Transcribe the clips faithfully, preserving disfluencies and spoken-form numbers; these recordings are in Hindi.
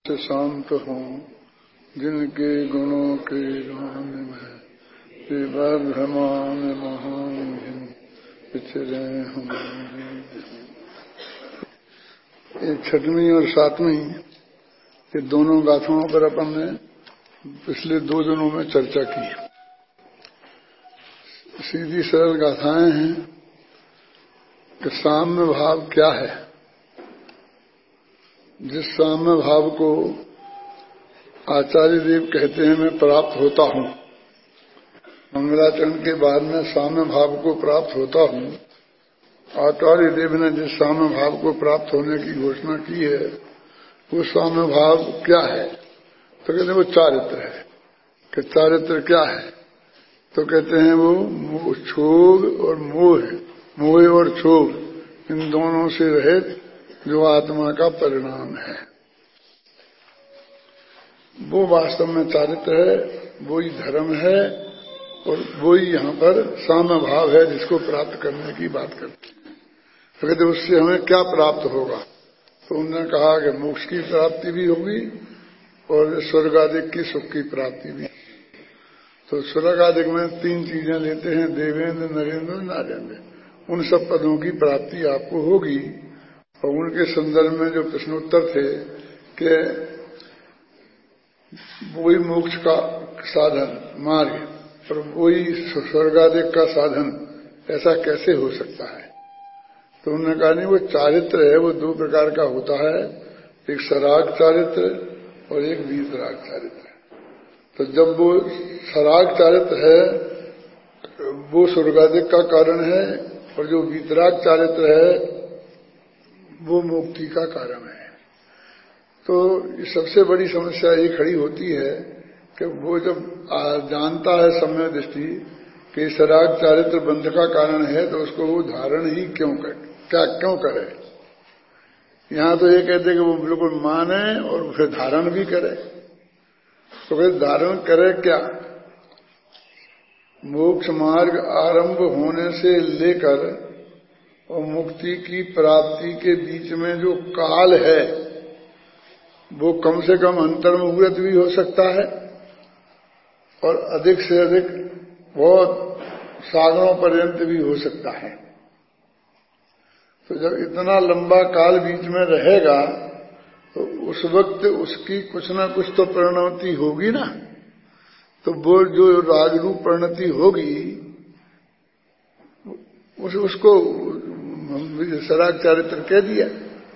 से शांत हों जिनके गुणों के गान में विभ्रमान महान पिछले हमारे। एक छठवीं और सातवीं ये दोनों गाथाओं पर अपन ने पिछले दो दिनों में चर्चा की। सीधी सरल गाथाएं हैं कि साम्य भाव क्या है। जिस साम्य भाव को आचार्य देव कहते हैं मैं प्राप्त होता हूँ, मंगलाचरण के बाद में साम्य भाव को प्राप्त होता हूँ। आचार्य देव ने जिस साम्य भाव को प्राप्त होने की घोषणा की है वो साम्य भाव क्या है? तो कहते हैं वो चारित्र है। कि चारित्र क्या है? तो कहते हैं वो क्षोभ और मोह, मोह और क्षोभ इन दोनों से रहित जो आत्मा का परिणाम है वो वास्तव में चारित्र है, वो ही धर्म है और वो ही यहाँ पर साम्य भाव है जिसको प्राप्त करने की बात करते हैं। तो कहते उससे हमें क्या प्राप्त होगा? तो उन्होंने कहा कि मोक्ष की प्राप्ति भी होगी और स्वर्ग आदि की सुख की प्राप्ति भी। तो स्वर्ग आदि में तीन चीजें लेते हैं, देवेंद्र, नरेंद्र, नारेंद्र। उन सब पदों की प्राप्ति आपको होगी। और उनके संदर्भ में जो प्रश्नोत्तर थे कि वही मोक्ष का साधन मार्ग और वही स्वर्गादिक का साधन ऐसा कैसे हो सकता है? तो उन्होंने कहा नहीं, वो चारित्र है, वो दो प्रकार का होता है, एक सराग चारित्र और एक वीतराग चारित्र। तो जब वो सराग चारित्र है वो स्वर्गादिक का कारण है और जो वीतराग चारित्र है वो मुक्ति का कारण है। तो सबसे बड़ी समस्या ये खड़ी होती है कि वो जब जानता है सम्यक दृष्टि कि सराग चारित्र बंध का कारण है तो उसको वो धारण ही क्यों करे, क्या क्यों करे? यहाँ तो ये कहते कि वो बिल्कुल माने और उसे धारण भी करे। तो फिर धारण करे क्या? मोक्ष मार्ग आरंभ होने से लेकर और मुक्ति की प्राप्ति के बीच में जो काल है वो कम से कम अंतर्मुहूर्त भी हो सकता है और अधिक से अधिक बहुत सागरों पर्यंत भी हो सकता है। तो जब इतना लंबा काल बीच में रहेगा तो उस वक्त उसकी कुछ ना कुछ तो परिणति होगी ना। तो वो जो राजरूप परिणति होगी उस, उसको सराग चारित्र कह दिया।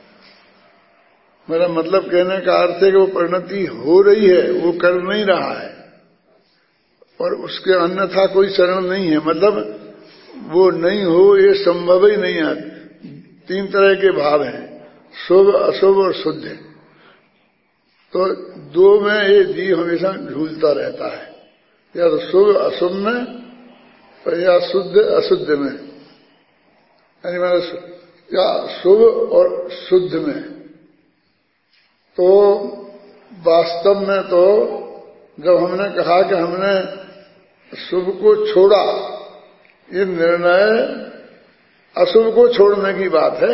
मेरा मतलब कहने का अर्थ है कि वो परिणति हो रही है, वो कर नहीं रहा है और उसके अन्यथा कोई शरण नहीं है। मतलब वो नहीं हो ये संभव ही नहीं है। तीन तरह के भाव हैं, शुभ, अशुभ और शुद्ध। तो दो में ये जीव हमेशा झूलता रहता है, या तो शुभ अशुभ में और या शुद्ध अशुद्ध में, यानी मतलब या शुभ और शुद्ध में। तो वास्तव में तो जब हमने कहा कि हमने शुभ को छोड़ा, ये निर्णय अशुभ को छोड़ने की बात है,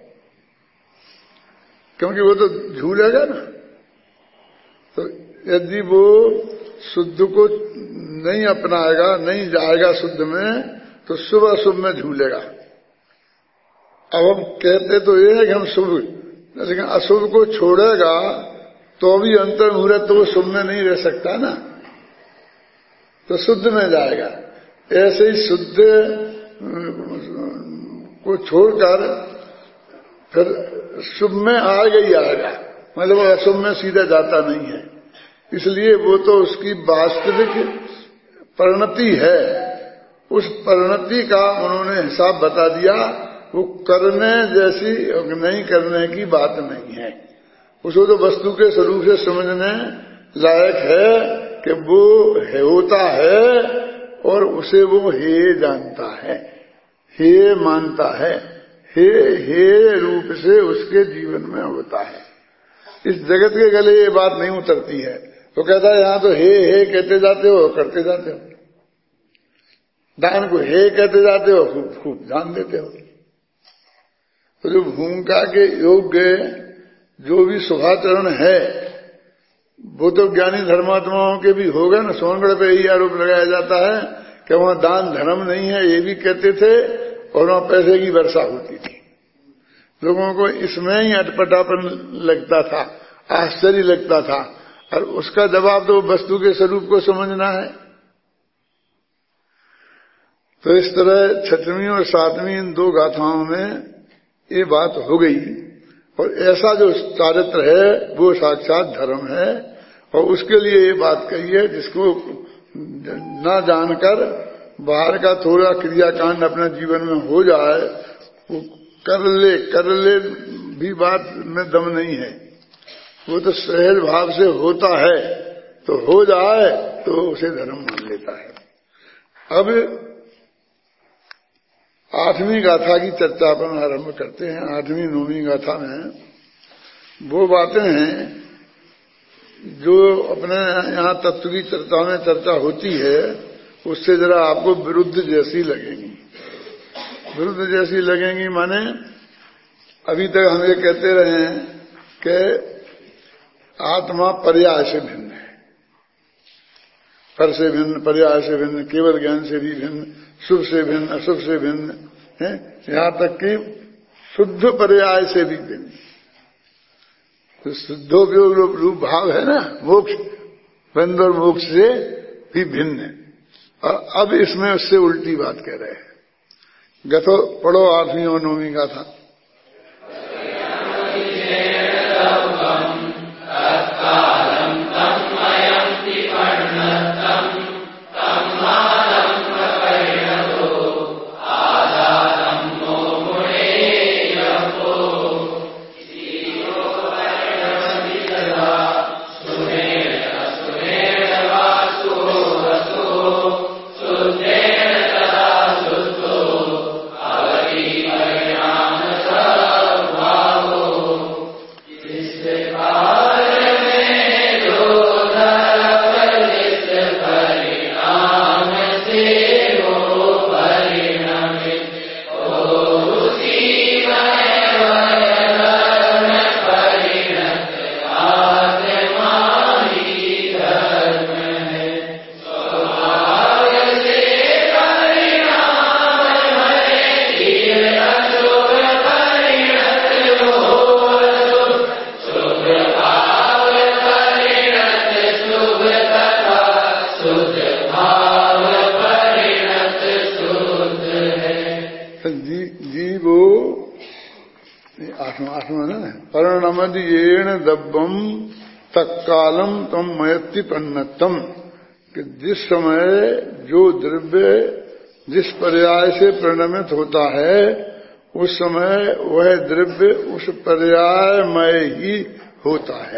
क्योंकि वो तो झूलेगा ना। तो यदि वो शुद्ध को नहीं अपनाएगा, नहीं जाएगा शुद्ध में, तो शुभ अशुभ में झूलेगा। अब हम कहते तो ये है कि हम शुभ, लेकिन अशुभ को छोड़ेगा तो भी अंतर्मुहूर्त तो वो शुभ में नहीं रह सकता ना, तो शुद्ध में जाएगा। ऐसे ही शुद्ध को छोड़कर फिर शुभ में आएगा ही आएगा, मतलब वो अशुभ में सीधा जाता नहीं है। इसलिए वो तो उसकी वास्तविक परिणति है, उस परिणति का उन्होंने हिसाब बता दिया। वो करने जैसी नहीं करने की बात नहीं है, उसको तो वस्तु के स्वरूप से समझने लायक है कि वो है, होता है और उसे वो हे जानता है, हे मानता है, हे हे रूप से उसके जीवन में होता है। इस जगत के गले ये बात नहीं उतरती है। तो कहता है यहाँ तो हे हे कहते जाते हो, करते जाते हो, दान को हे कहते जाते हो, खूब खूब दान देते हो। तो जो भूमिका के योग्य जो भी शुभाचरण है वो तो ज्ञानी धर्मात्माओं के भी होगा ना। सोनगढ़ पे यही आरोप लगाया जाता है कि वहां दान धर्म नहीं है, ये भी कहते थे, और वहां पैसे की वर्षा होती थी। लोगों को इसमें ही अटपटापन लगता था, आश्चर्य लगता था, और उसका जवाब तो वस्तु के स्वरूप को समझना है। तो इस तरह छठवीं और सातवीं इन दो गाथाओं में ये बात हो गई। और ऐसा जो चारित्र है वो साक्षात धर्म है, और उसके लिए ये बात कही है जिसको न जानकर बाहर का थोड़ा क्रियाकांड अपने जीवन में हो जाए, वो कर ले कर ले भी बात में दम नहीं है। वो तो सहज भाव से होता है, तो हो जाए तो उसे धर्म मान लेता है। अब आठवीं गाथा की चर्चा अपन आरंभ करते हैं। आठवीं नौवीं गाथा में वो बातें हैं जो अपने यहाँ तत्व की चर्चा में चर्चा होती है, उससे जरा आपको विरुद्ध जैसी लगेंगी। विरुद्ध जैसी लगेंगी माने अभी तक हम ये कहते रहे हैं कि आत्मा पर्याय से भिन्न है, पर से भिन्न, पर्याय से भिन्न, केवल ज्ञान से भी भिन्न, शुभ से भिन्न, अशुभ से भिन्न है, यहां तक कि शुद्ध पर्याय से भी भिन्न। तो शुद्धोपयोग रूप भाव है ना, मोक्ष, बंध और मोक्ष से भी भिन्न है। और अब इसमें उससे उल्टी बात कह रहे हैं। गथो पढ़ो आठवीं और नौवीं गाथा। परिणमदीयेण दब्बम तत्कालम तम मयति पन्नतम, कि जिस समय जो द्रव्य जिस पर्याय से परिणमित होता है उस समय वह द्रव्य उस पर्यायमय ही होता है।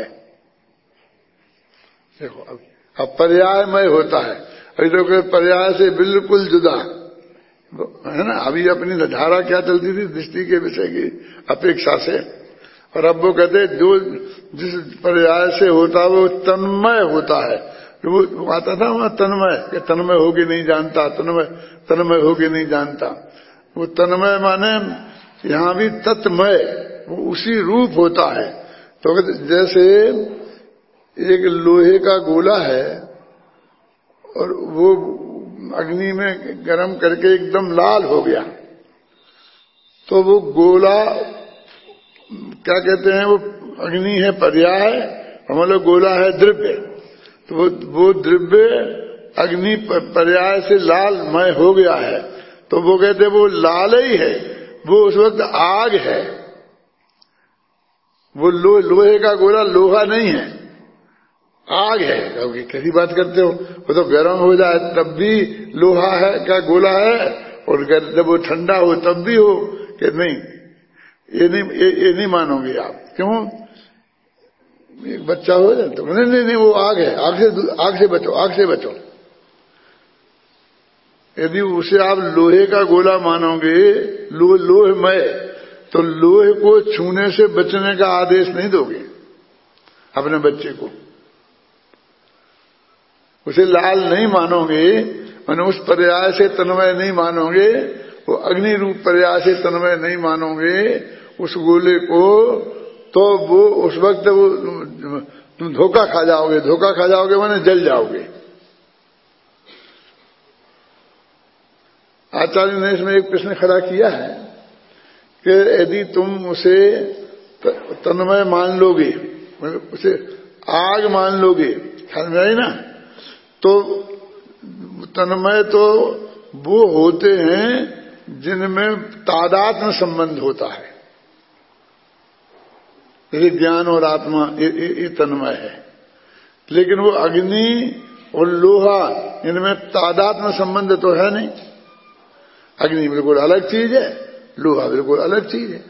देखो अब अब पर्यायमय होता है, अभी तो पर्याय से बिल्कुल जुदा है ना। अभी अपनी धारा क्या चलती थी दृष्टि के विषय की अपेक्षा से, और अब वो कहते जो जिस पर्याय से होता है वो तन्मय होता है। वो आता था वहां तन्मय, कि तन्मय हो के नहीं जानता, तन्मय तन्मय हो के नहीं जानता। वो तन्मय माने यहाँ भी तत्मय, वो उसी रूप होता है। तो जैसे एक लोहे का गोला है और वो अग्नि में गर्म करके एकदम लाल हो गया, तो वो गोला क्या कहते हैं, वो अग्नि है पर्याय, हमारा गोला है द्रव्य। तो वो वो द्रव्य अग्नि पर्याय से लालमय हो गया है, तो वो कहते हैं वो लाल ही है, वो उस वक्त आग है। वो लो, लोहे का गोला लोहा नहीं है, आग है। कैसी बात करते हो, वो तो गर्म हो जाए तब भी लोहा है क्या गोला है, और जब वो ठंडा हो तब भी हो कि नहीं, ये नहीं ये, ये नहीं मानोगे आप। क्यों? एक बच्चा हो जाए तो नहीं नहीं नहीं वो आग है, आग से आग से बचो, आग से बचो। यदि उसे आप लोहे का गोला मानोगे, लो लोहमय, तो लोहे को छूने से बचने का आदेश नहीं दोगे अपने बच्चे को। उसे लाल नहीं मानोगे, मैंने उस पर्याय से तन्मय नहीं मानोगे, वो अग्नि रूप पर्याय से तन्मय नहीं मानोगे उस गोले को, तो वो उस वक्त वो तुम धोखा खा जाओगे। धोखा खा जाओगे माने जल जाओगे। आचार्य ने इसमें एक प्रश्न खड़ा किया है कि यदि तुम उसे तन्मय मान लोगे, उसे आग मान लोगे, ख्याल में आई ना, तो तन्मय तो वो होते हैं जिनमें तादात्म्य संबंध होता है। जैसे ज्ञान और आत्मा ये तन्मय है, लेकिन वो अग्नि और लोहा इनमें तादात्म्य संबंध तो है नहीं। अग्नि बिल्कुल अलग चीज है, लोहा बिल्कुल अलग चीज है।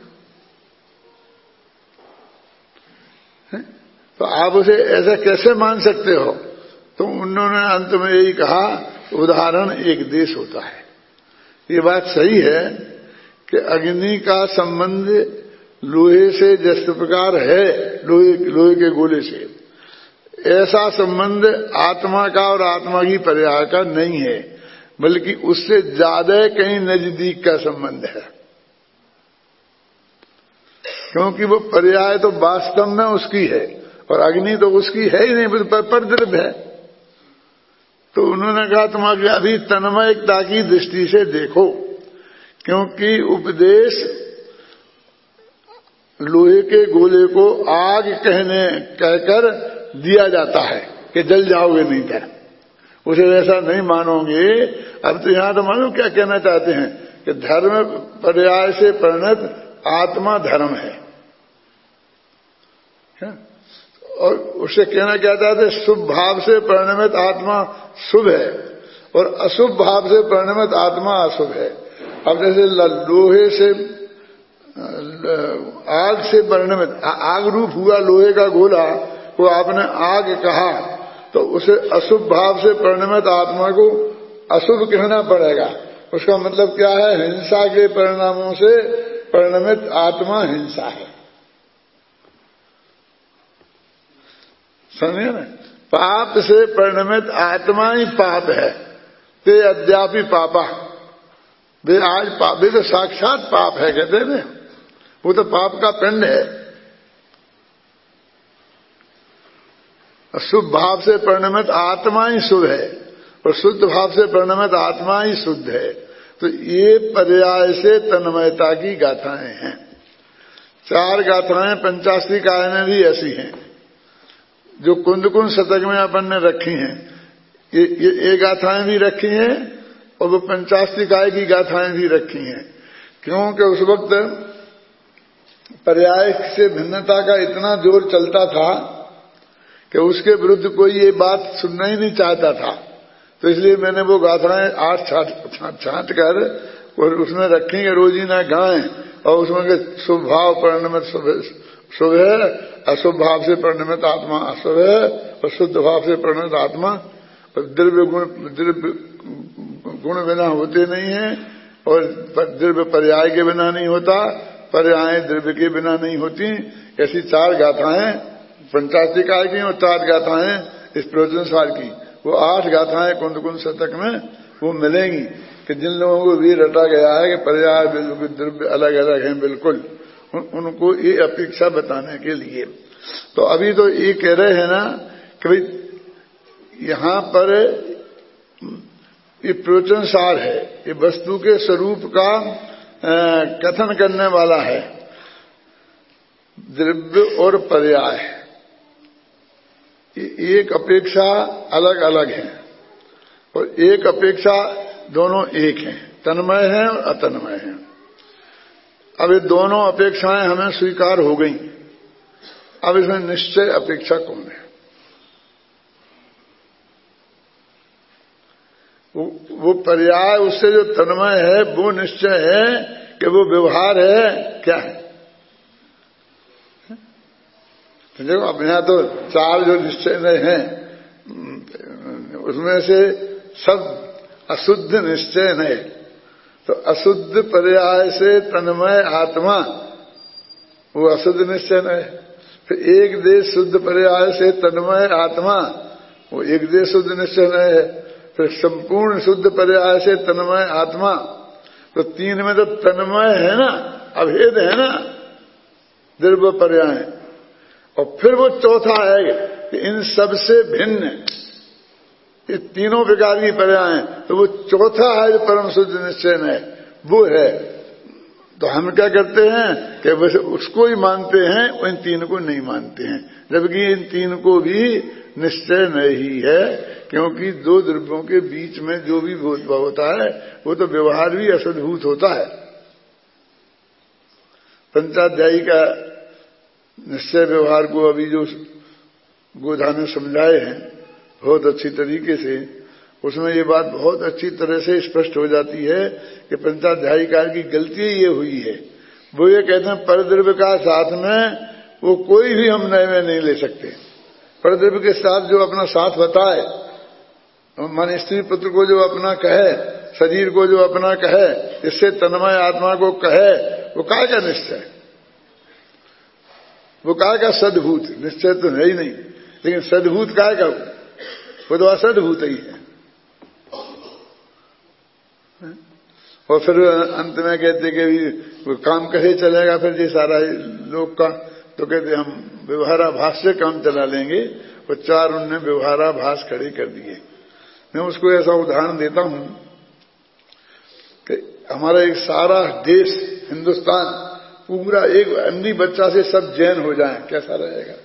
तो आप उसे ऐसा कैसे मान सकते हो? तो उन्होंने अंत में यही कहा, उदाहरण एक देश होता है। ये बात सही है कि अग्नि का संबंध लोहे से जिस प्रकार है, लोहे लोहे के गोले से, ऐसा संबंध आत्मा का और आत्मा की पर्याय का नहीं है, बल्कि उससे ज्यादा कहीं नजदीक का संबंध है। क्योंकि वो पर्याय तो वास्तव में उसकी है और अग्नि तो उसकी है ही नहीं, पर परद्रव्य है। तो उन्होंने कहा तुम अभी तन्मयता की दृष्टि से देखो, क्योंकि उपदेश लोहे के गोले को आग कहने कहकर दिया जाता है कि जल जाओगे नहीं कर, उसे ऐसा नहीं मानोगे। अब तो यहां तो मालूम क्या कहना चाहते हैं कि धर्म पर्याय से परिणत आत्मा धर्म है, और उसे कहना क्या चाहते हैं, शुभ भाव से परिणमित आत्मा शुभ है और अशुभ भाव से परिणमित आत्मा अशुभ है। अब जैसे लोहे से आग से परिणमित आग रूप हुआ लोहे का गोला को आपने आग कहा, तो उसे अशुभ भाव से परिणमित आत्मा को अशुभ कहना पड़ेगा। उसका मतलब क्या है? हिंसा के परिणामों से परिणमित आत्मा हिंसा है। समझे ना? पाप से परिणमित आत्मा ही पाप है। ते अद्यापि पापा, वे आज पाप, वे तो साक्षात पाप है कहते हैं, वो तो पाप का पिंड है। शुभ भाव से परिणमित आत्मा ही शुभ है और शुद्ध भाव से परिणमित आत्मा ही शुद्ध है। तो ये पर्याय से तन्मयता की गाथाएं हैं। चार गाथाएं पंचाशी काय में भी ऐसी हैं जो कुंद कुंद शतक में अपन ने रखी हैं। ये, ये, ये गाथाएं भी रखी हैं और वो पंचाशी काय की गाथाएं भी रखी हैं, क्योंकि उस वक्त पर्याय से भिन्नता का इतना जोर चलता था कि उसके विरुद्ध कोई ये बात सुनना ही नहीं चाहता था। तो इसलिए मैंने वो गाथाएं आठ छाट छाट छाट कर और उसमें रखेंगे रोजीना गाएं, और उसमें शुभ भाव परिणमित शुभ है, अशुभ भाव से परिणमित आत्मा अशुभ है, और शुद्ध भाव से परिणमित आत्मा द्रव्य गुण द्रव्य गुण बिना होते नहीं है, और द्रव्य पर्याय के बिना नहीं होता, पर्याय द्रव्य के बिना नहीं होती। ऐसी चार गाथाएं पंचाशी काय की और चार गाथाएं इस प्रवचन सार की, वो आठ गाथाएं कुंद कुंद शतक में वो मिलेंगी कि जिन लोगों को भी रटा गया है कि पर्याय बिल्कुल द्रव्य अलग अलग हैं बिल्कुल, उन, उनको ये अपेक्षा बताने के लिए। तो अभी तो ये कह रहे हैं ना कि भाई यहां पर ये प्रवचन सार है, ये वस्तु के स्वरूप का कथन करने वाला है। द्रव्य और पर्याय एक अपेक्षा अलग अलग है और एक अपेक्षा दोनों एक हैं, तन्मय है और अतन्मय है। अब ये दोनों अपेक्षाएं हमें स्वीकार हो गई, अब इसमें निश्चय अपेक्षा कौन है? वो, वो पर्याय उससे जो तन्मय है वो निश्चय है कि वो व्यवहार है क्या है? तो देखो अब यहां तो चार जो निश्चय हैं उसमें से सब अशुद्ध निश्चय नहीं, तो अशुद्ध पर्याय से तन्मय आत्मा वो अशुद्ध निश्चय नहीं। फिर एक देश शुद्ध पर्याय से तन्मय आत्मा वो एक देश शुद्ध निश्चय नहीं है। फिर संपूर्ण शुद्ध पर्याय से तन्मय आत्मा, तो तीन में तो तन्मय है ना, अभेद है ना, द्रव्य पर्याय। और फिर वो चौथा है कि इन सब से भिन्न ये तीनों प्रकार की पर्याय हैं, तो वो चौथा है जो परम शुद्ध निश्चय है, वो है। तो हम क्या करते हैं कि बस उसको ही मानते हैं, इन तीन को नहीं मानते हैं, जबकि इन तीन को भी निश्चय नहीं है, क्योंकि दो द्रव्यों के बीच में जो भी भूतभाव होता है वो तो व्यवहार भी असद्भूत होता है। पंचाध्यायी का निश्चय व्यवहार को अभी जो गोधा ने समझाए हैं बहुत अच्छी तरीके से, उसमें ये बात बहुत अच्छी तरह से स्पष्ट हो जाती है कि पंचाध्यायीकार की गलती ये हुई है। वो ये कहते हैं परद्रव्य का साथ में वो कोई भी हम नए में नहीं ले सकते। परद्रव्य के साथ जो अपना साथ बताए, मन स्त्री पुत्र को जो अपना कहे, शरीर को जो अपना कहे, इससे तन्मय आत्मा को कहे, वो काय का निश्चय, वो काय का सद्भूत निश्चय तो है ही नहीं, लेकिन सद्भूत काय का, वो तो असद्भूत ही है। और फिर अंत में कहते कि वो काम कैसे चलेगा फिर ये सारा लोग का, तो कहते हम व्यवहाराभास से काम चला लेंगे। और चार उनने व्यवहाराभास खड़े कर दिए। मैं उसको ऐसा उदाहरण देता हूं कि हमारा एक सारा देश हिंदुस्तान पूरा एक अंधी बच्चा से सब जैन हो जाए, कैसा रहेगा?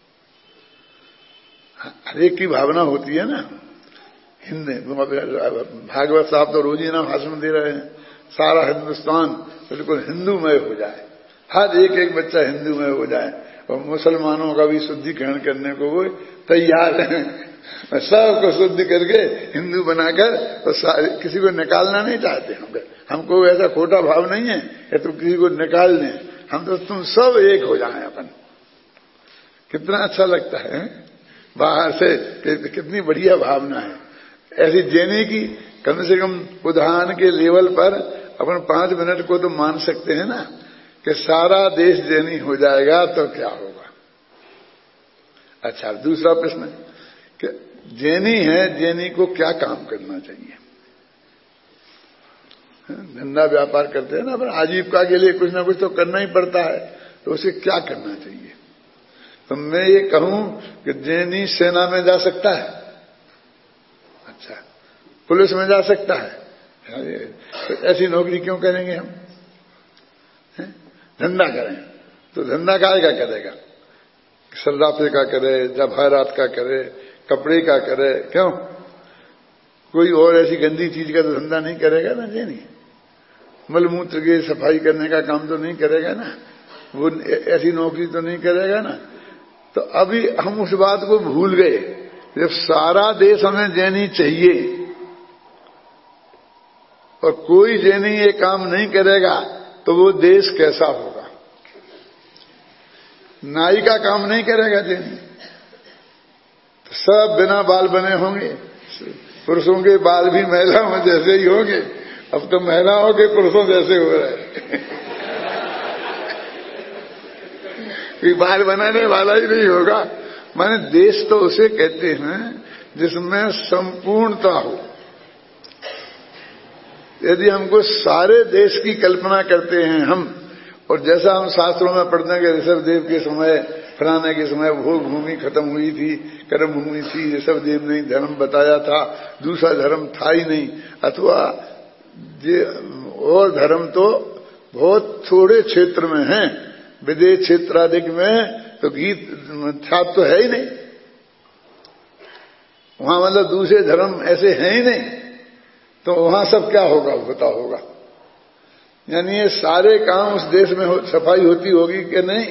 हर एक की भावना होती है ना। हिंदी भागवत साहब तो रोज ही ना भाषण दे रहे हैं, सारा हिंदुस्तान बिल्कुल हिंदूमय हो जाए, हर एक एक बच्चा हिंदूमय हो जाए, और मुसलमानों का भी शुद्धिकरण करने को वो तैयार हैं, सबको शुद्ध करके हिंदू बनाकर, तो किसी को निकालना नहीं चाहते हम। हमको ऐसा खोटा भाव नहीं है कि तुम किसी को निकाल दें, हम तो तुम सब एक हो जाएं अपन। कितना अच्छा लगता है बाहर से, कितनी बढ़िया भावना है ऐसी जैनी की। कम से कम उदाहरण के लेवल पर अपन पांच मिनट को तो मान सकते हैं ना कि सारा देश जैनी हो जाएगा तो क्या होगा। अच्छा, दूसरा प्रश्न कि जैनी है, जैनी को क्या काम करना चाहिए? धंधा व्यापार करते हैं ना, पर आजीविका के लिए कुछ ना कुछ तो करना ही पड़ता है, तो उसे क्या करना चाहिए? तो मैं ये कहूं कि जैनी सेना में जा सकता है, अच्छा, पुलिस में जा सकता है, तो ऐसी नौकरी क्यों करेंगे हम? धंधा करें तो धंधा काय का करेगा? सर्राफे का करे, जवाहरात का करे, कपड़े का करे, क्यों? कोई और ऐसी गंदी चीज का तो धंधा नहीं करेगा ना जैनी। मलमूत्र की सफाई करने का काम तो नहीं करेगा ना, वो ऐसी नौकरी तो नहीं करेगा ना। तो अभी हम उस बात को भूल गए, जब सारा देश हमें जैनी चाहिए और कोई जैनी ये काम नहीं करेगा तो वो देश कैसा होगा? नाई का काम नहीं करेगा जैनी, तो सब बिना बाल बने होंगे। पुरुषों के बाल भी महिलाओं जैसे ही होंगे, अब तो महिलाओं के पुरुषों जैसे हो रहे हैं। बाल बनाने वाला ही नहीं होगा। माने देश तो उसे कहते हैं जिसमें संपूर्णता हो। यदि हमको सारे देश की कल्पना करते हैं हम, और जैसा हम शास्त्रों में पढ़ते हैं कि ऋषभदेव के समय, फलाने के समय भोग भूमि खत्म हुई थी, कर्म भूमि थी, ऋषभदेव ने धर्म बताया था, दूसरा धर्म था ही नहीं, अथवा और धर्म तो बहुत थोड़े क्षेत्र में हैं, विदेश क्षेत्राधिक में तो गीत छाप तो है ही नहीं, वहां मतलब दूसरे धर्म ऐसे हैं ही नहीं, तो वहां सब क्या होगा होता होगा। यानी ये सारे काम उस देश में हो, सफाई होती होगी कि नहीं?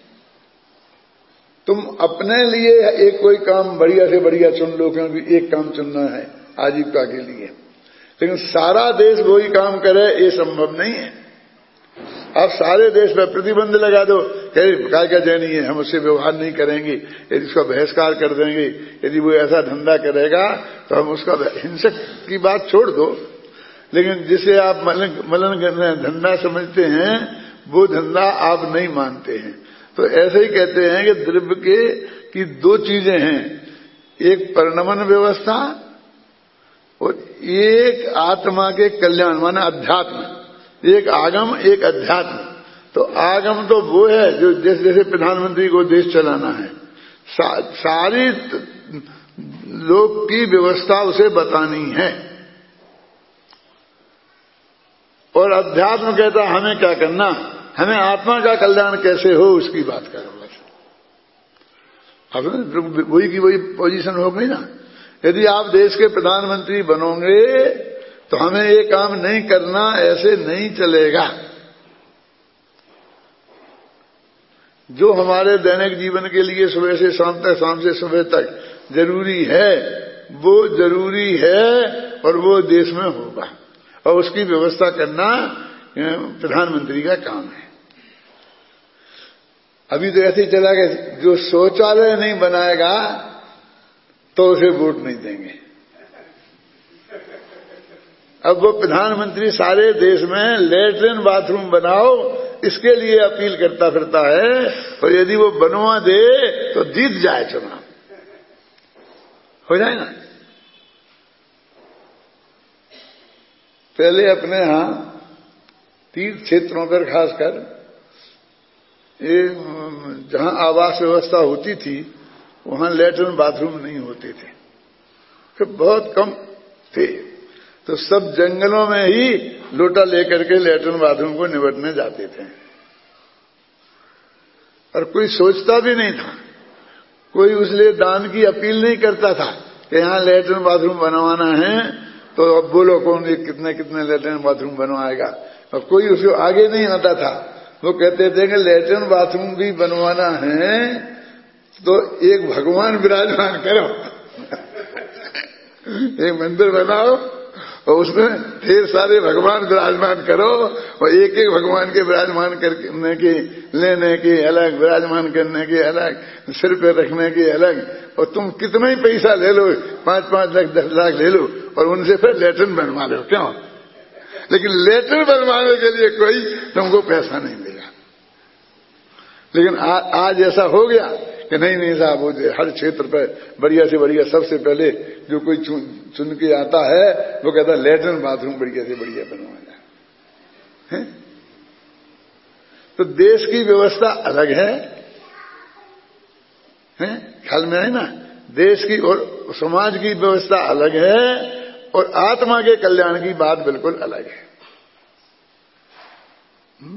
तुम अपने लिए एक कोई काम बढ़िया से बढ़िया चुन लो, क्योंकि एक काम चुनना है आजीविका के लिए, लेकिन सारा देश वही काम करे ये संभव नहीं है। आप सारे देश पर प्रतिबंध लगा दो, काय का जैनी है, हम उससे व्यवहार नहीं करेंगे, यदि उसका बहिष्कार कर देंगे, यदि वो ऐसा धंधा करेगा तो हम उसका, हिंसक की बात छोड़ दो, लेकिन जिसे आप मलन मलन धंधा समझते हैं वो धंधा आप नहीं मानते हैं। तो ऐसे ही कहते हैं कि द्रव्य के की दो चीजें हैं, एक परिणमन व्यवस्था और एक आत्मा के कल्याण माने अध्यात्म, एक आगम एक अध्यात्म। तो आगम तो वो है जो जैसे जैसे प्रधानमंत्री को देश चलाना है, सा, सारी लोक की व्यवस्था उसे बतानी है। और अध्यात्म कहता हमें क्या करना, हमें आत्मा का कल्याण कैसे हो उसकी बात करो बस। अब वही की वही पोजीशन हो गई ना। यदि आप देश के प्रधानमंत्री बनोगे तो हमें ये काम नहीं करना, ऐसे नहीं चलेगा। जो हमारे दैनिक जीवन के लिए सुबह से शाम तक, शाम से सुबह तक जरूरी है वो जरूरी है और वो देश में होगा, और उसकी व्यवस्था करना प्रधानमंत्री का काम है। अभी तो ऐसे ही चला गया, जो शौचालय नहीं बनाएगा तो उसे वोट नहीं देंगे। अब वो प्रधानमंत्री सारे देश में लैट्रिन बाथरूम बनाओ इसके लिए अपील करता फिरता है, और यदि वो बनवा दे तो जीत जाए चुनाव, हो जाए ना। पहले अपने यहां तीर्थ क्षेत्रों पर खासकर ये जहां आवास व्यवस्था होती थी वहां लैट्रिन बाथरूम नहीं होते थे, फिर बहुत कम थे, तो सब जंगलों में ही लोटा लेकर के लैट्रिन बाथरूम को निबटने जाते थे। और कोई सोचता भी नहीं था, कोई उसलिए दान की अपील नहीं करता था कि यहां लैट्रिन बाथरूम बनवाना है तो अब बोलो कौन कितने कितने लैट्रिन बाथरूम बनवाएगा, और कोई उसको आगे नहीं आता था। वो कहते थे कि लैट्रिन बाथरूम भी बनवाना है तो एक भगवान विराजमान करो एक मंदिर बनाओ और उसमें ढेर सारे भगवान विराजमान करो, और एक एक भगवान के विराजमान करने की, लेने की अलग, विराजमान करने की अलग, सिर पे रखने की अलग, और तुम कितना ही पैसा ले लो, पांच पांच लाख दस लाख ले लो और उनसे फिर लैट्रिन बनवा लो, क्यों? लेकिन लैट्रिन बनवाने के लिए कोई तुमको पैसा नहीं देगा। लेकिन आ, आज ऐसा हो गया कि नहीं नहीं साहब, वो हर क्षेत्र पर बढ़िया से बढ़िया, सबसे पहले जो कोई चुन, चुन के आता है वो कहता है लैट्रिन बाथरूम बढ़िया से बढ़िया बनवाना है। तो देश की व्यवस्था अलग है, है? ख्याल में है ना, देश की और समाज की व्यवस्था अलग है और आत्मा के कल्याण की बात बिल्कुल अलग है। हुँ?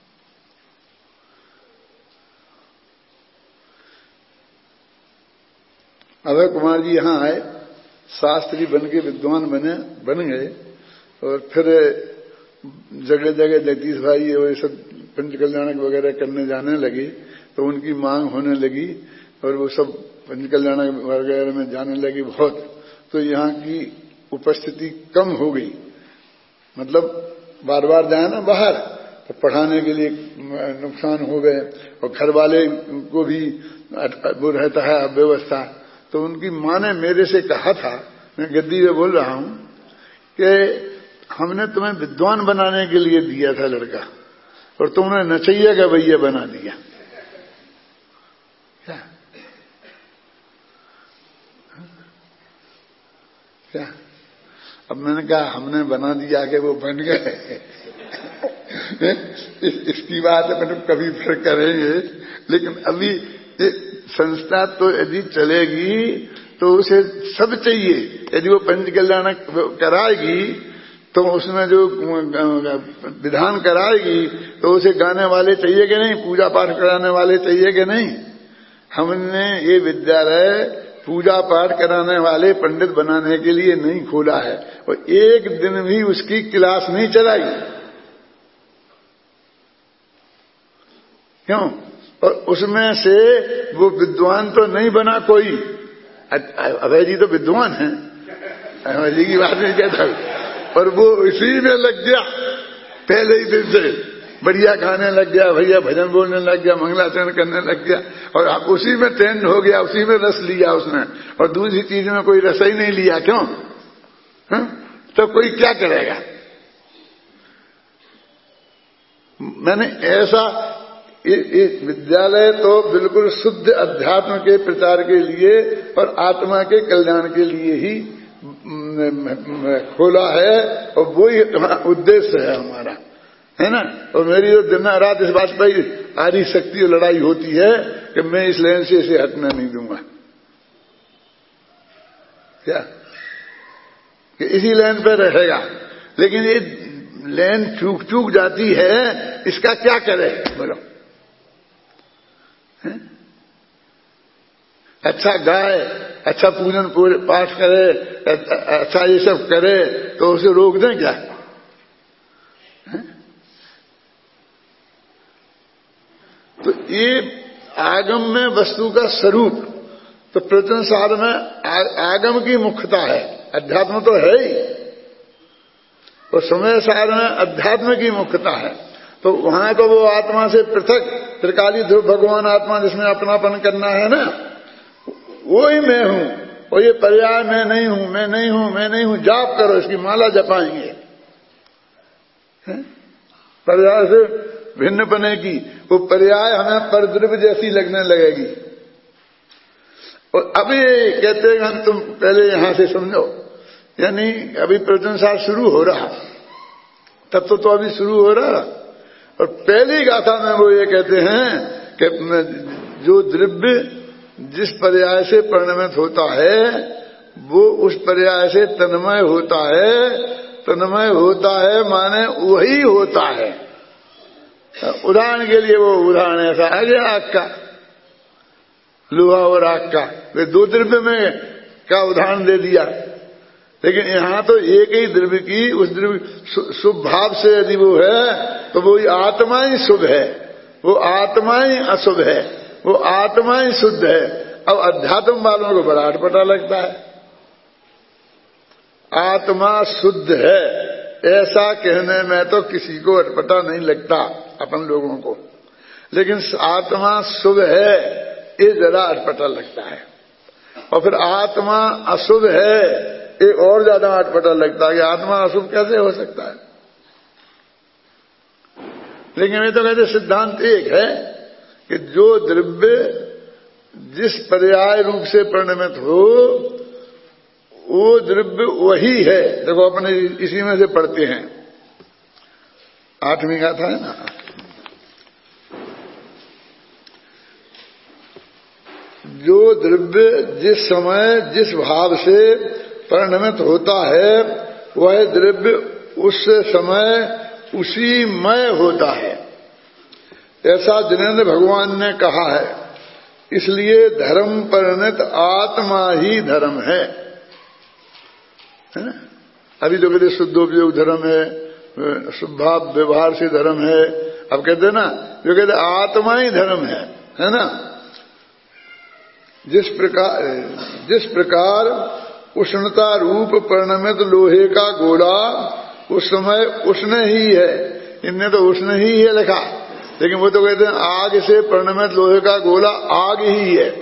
अभय कुमार जी यहां आए, शास्त्री बन के विद्वान बने बन गए, और फिर जगह जगह जगदीश भाई और ये सब पंच कल्याणक वगैरह करने जाने लगे, तो उनकी मांग होने लगी और वो सब पंच कल्याणक वगैरह में जाने लगी बहुत, तो यहाँ की उपस्थिति कम हो गई। मतलब बार बार जाए ना बाहर तो पढ़ाने के लिए नुकसान हो गए, और घर वाले को भी वो रहता है अव्यवस्था। तो उनकी मां ने मेरे से कहा था, मैं गद्दी में बोल रहा हूं, कि हमने तुम्हें विद्वान बनाने के लिए दिया था लड़का, और तुमने नचैया का भैया बना दिया। क्या क्या अब मैंने कहा हमने बना दिया कि वो बन गए इस, इसकी बात अपन कभी फिर करेंगे। लेकिन अभी संस्था तो यदि चलेगी तो उसे सब चाहिए। यदि वो पंच कल्याण कराएगी तो उसमें जो विधान कराएगी तो उसे गाने वाले चाहिए कि नहीं, पूजा पाठ कराने वाले चाहिए कि नहीं। हमने ये विद्यालय पूजा पाठ कराने वाले पंडित बनाने के लिए नहीं खोला है, और एक दिन भी उसकी क्लास नहीं चलाई। क्यों? और उसमें से वो विद्वान तो नहीं बना कोई। अभय जी तो विद्वान हैं, अभय जी की बात नहीं कहता, और वो इसी में लग गया पहले ही दिन से, बढ़िया खाने लग गया, भैया भजन बोलने लग गया, मंगलाचरण करने लग गया, और आप उसी में ट्रेंड हो गया, उसी में रस लिया उसने, और दूसरी चीज में कोई रस ही नहीं लिया। क्यों? हा? तो कोई क्या करेगा? मैंने ऐसा ये विद्यालय तो बिल्कुल शुद्ध अध्यात्म के प्रचार के लिए और आत्मा के कल्याण के लिए ही खोला है, और वही उद्देश्य है हमारा, है ना। और मेरी जो दिन रात इस बात पर आदि शक्ति लड़ाई होती है कि मैं इस लाइन से इसे हटने नहीं दूंगा, क्या कि इसी लाइन पर रहेगा। लेकिन ये लाइन चूक चूक जाती है, इसका क्या करे बोलो? है? अच्छा गाए, अच्छा पूजन पाठ करे, अच्छा ये सब करे, तो उसे रोक दें क्या? है? तो ये आगम में वस्तु का स्वरूप, तो प्रवचन सार में आगम की मुख्यता है, अध्यात्म तो है ही, और समय सार में अध्यात्म की मुख्यता है। तो वहां तो वो आत्मा से पृथक त्रिकाली ध्रुव भगवान आत्मा जिसमें अपनापन करना है ना, वो ही मैं हूं, और ये पर्याय मैं नहीं हूं, मैं नहीं हूं, मैं नहीं हूं, जाप करो, इसकी माला जपाएंगे। पर्याय से भिन्न पने की वो पर्याय हमें परद्रव्य जैसी लगने लगेगी। और अभी कहते हैं तुम पहले यहां से समझो, यानी अभी प्रवचन सार शुरू हो रहा, तब तो, तो अभी शुरू हो रहा, और पहली गाथा में वो ये कहते हैं कि जो द्रव्य जिस पर्याय से परिणमित होता है वो उस पर्याय से तन्मय होता है। तन्मय होता है माने वही होता है। उदाहरण के लिए वो उदाहरण ऐसा आ गया आग का, लोहा और आग का, वे दो द्रव्य में का उदाहरण दे दिया। लेकिन यहां तो एक ही द्रव्य की, उस द्रव्य शुभ भाव से यदि वो है तो वो आत्मा ही शुभ है, वो आत्मा ही अशुभ है, वो आत्मा ही शुद्ध है। अब अध्यात्म वालों को बड़ा अटपटा लगता है, आत्मा शुद्ध है ऐसा कहने में तो किसी को अटपटा नहीं लगता अपन लोगों को, लेकिन आत्मा शुभ है ये जरा अटपटा लगता है। और फिर आत्मा अशुभ है ये और ज्यादा अटपटा लगता है कि आत्मा अशुभ कैसे हो सकता है। लेकिन वे तो कहते सिद्धांत एक है कि जो द्रव्य जिस पर्याय रूप से परिणमित हो वो द्रव्य वही है। देखो अपने इसी में से पढ़ते हैं, आठवीं गाथा है ना, जो द्रव्य जिस समय जिस भाव से परिणमित होता है वह द्रव्य उस समय उसी मय होता है, ऐसा जिनेन्द्र भगवान ने कहा है। इसलिए धर्म परिणत आत्मा ही धर्म है, है ना। अभी तो कहते शुद्धोपयोग धर्म है, शुभाव व्यवहार से धर्म है। अब कहते ना, जो कहते आत्मा ही धर्म है, है ना। जिस प्रकार जिस प्रकार उष्णता रूप परिणमित लोहे का गोला उस समय उष्ण ही है, इनने तो उष्ण ही है लिखा, लेकिन वो तो कहते हैं आग से परिणमित लोहे का गोला आग ही है,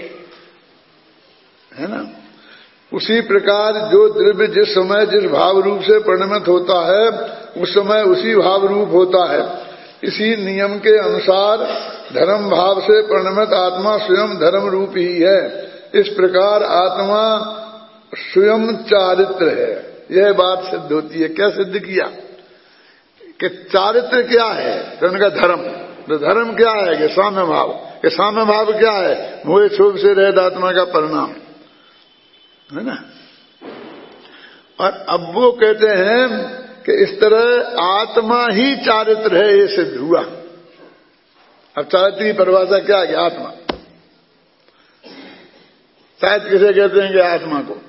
है ना। उसी प्रकार जो द्रव्य जिस समय जिस भाव रूप से परिणमित होता है उस समय उसी भाव रूप होता है। इसी नियम के अनुसार धर्म भाव से परिणमित आत्मा स्वयं धर्म रूप ही है। इस प्रकार आत्मा स्वयं चारित्र है। यह बात सिद्ध होती है। क्या सिद्ध किया कि चारित्र क्या है, तो उनका धर्म। तो धर्म क्या है कि साम्य भाव। कि साम्य भाव क्या है, मोह क्षोभ से रहित आत्मा का परिणाम, है ना। और अब वो कहते हैं कि इस तरह आत्मा ही चारित्र है, ये सिद्ध हुआ। अब चारित्र की परिभाषा क्या है? आत्मा। शायद किसे कहते हैं कि आत्मा को,